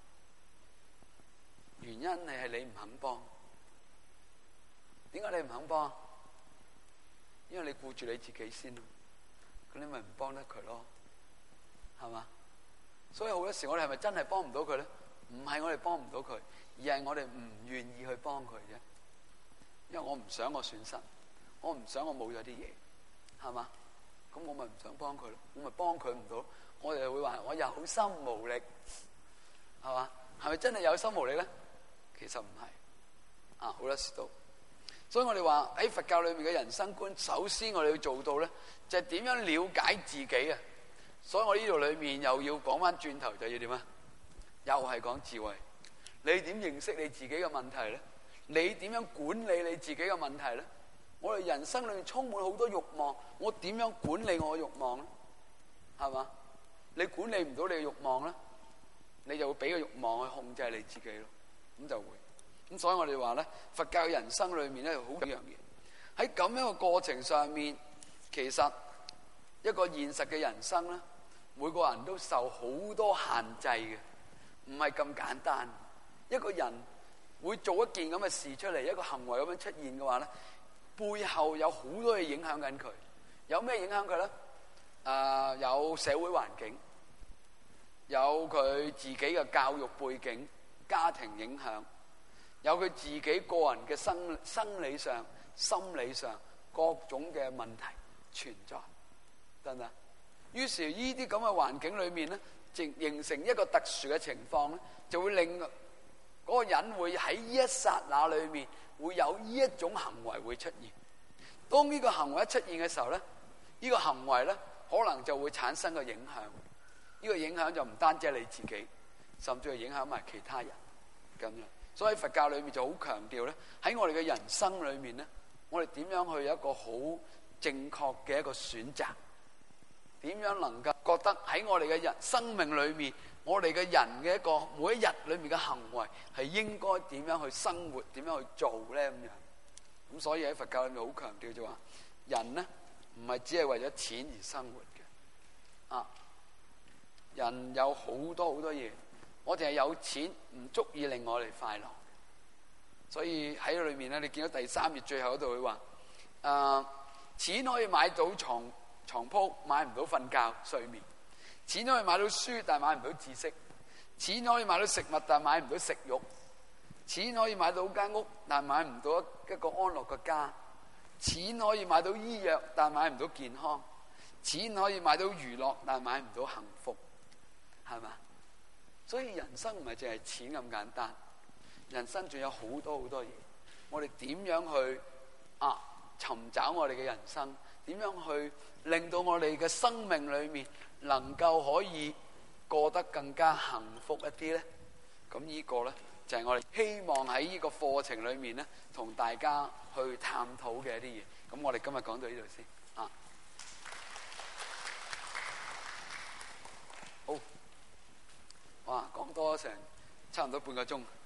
原因係你唔肯幫。點解你唔肯幫？因為你顧住你自己先咯，咁你咪唔幫得佢咯，係嘛？所以好多時我哋係咪真係幫唔到佢咧？唔係我哋幫唔到佢，而係我哋唔願意去幫佢啫。因為我唔想我損失，我唔想我冇咗啲嘢，係嘛？咁我咪唔想幫佢咯，我咪幫佢唔到，我哋會話我有心無力，係嘛？係咪真係有心無力咧？其實唔係，好多時都。所以我哋話喺佛教裏面嘅人生觀，首先我哋要做到咧，就係點樣了解自己啊！所以我呢度裏面又要講翻轉頭，就要點啊？又係講智慧。你點認識你自己嘅問題咧？你點樣管理你自己嘅問題咧？我哋人生裏面充滿好多慾望，我點樣管理我嘅慾望咧？係嘛？你管理唔到你嘅慾望咧，你就會俾個慾望去控制你自己咯，咁就會。咁所以我哋話咧，佛教嘅人生裏面咧，好幾樣嘢。喺咁樣嘅過程上面，其實一個現實嘅人生咧，每個人都受好多限制嘅，唔係咁簡單。一個人會做一件咁嘅事出嚟，一個行為咁樣出現嘅話咧，背後有好多嘢影響緊佢。有咩影響佢咧？有社會環境，有佢自己嘅教育背景、家庭影響，有佢自己個人嘅生理上、心理上各種嘅問題存在，得唔得？於是呢啲咁嘅環境裏面咧，形成一個特殊嘅情況咧，就會令嗰個人會喺呢一剎那裏面會有呢一種行為會出現。當呢個行為一出現嘅時候咧，呢個行為咧可能就會產生個影響。呢個影響就唔單止係你自己，甚至係影響埋其他人咁樣。所以佛教裏面就好強調咧，喺我哋嘅人生裏面咧，我哋點樣去有一個好正確嘅一個選擇？點樣能夠覺得喺我哋嘅人生命裏面，我哋嘅人嘅一個每一日裏面嘅行為係應該點樣去生活，點樣去做咧咁樣？咁所以喺佛教裏面好強調就話，人咧唔係只係為咗錢而生活嘅。人有好多好多嘢，我哋係有錢唔足以令我哋快樂。所以喺裏面咧，你見到第3頁最後嗰度佢話，錢可以買到床鋪，買唔到瞓覺睡眠；錢可以買到書，但係買唔到知識；錢可以買到食物，但係買唔到食慾；錢可以買到間屋，但係買唔到一個安樂嘅家；錢可以買到醫藥，但係買唔到健康；錢可以買到娛樂，但係買唔到幸福。係嘛？所以人生唔係淨係錢咁簡單，人生仲有好多好多嘢。我哋點樣去尋找我哋嘅人生？點樣去令到我哋嘅生命裏面能夠可以過得更加幸福一啲咧？咁呢個咧就係我哋希望喺呢個課程裏面咧，同大家去探討嘅一啲嘢。咁我哋今日講到呢度先。好。哇，講多成差唔多半個鐘。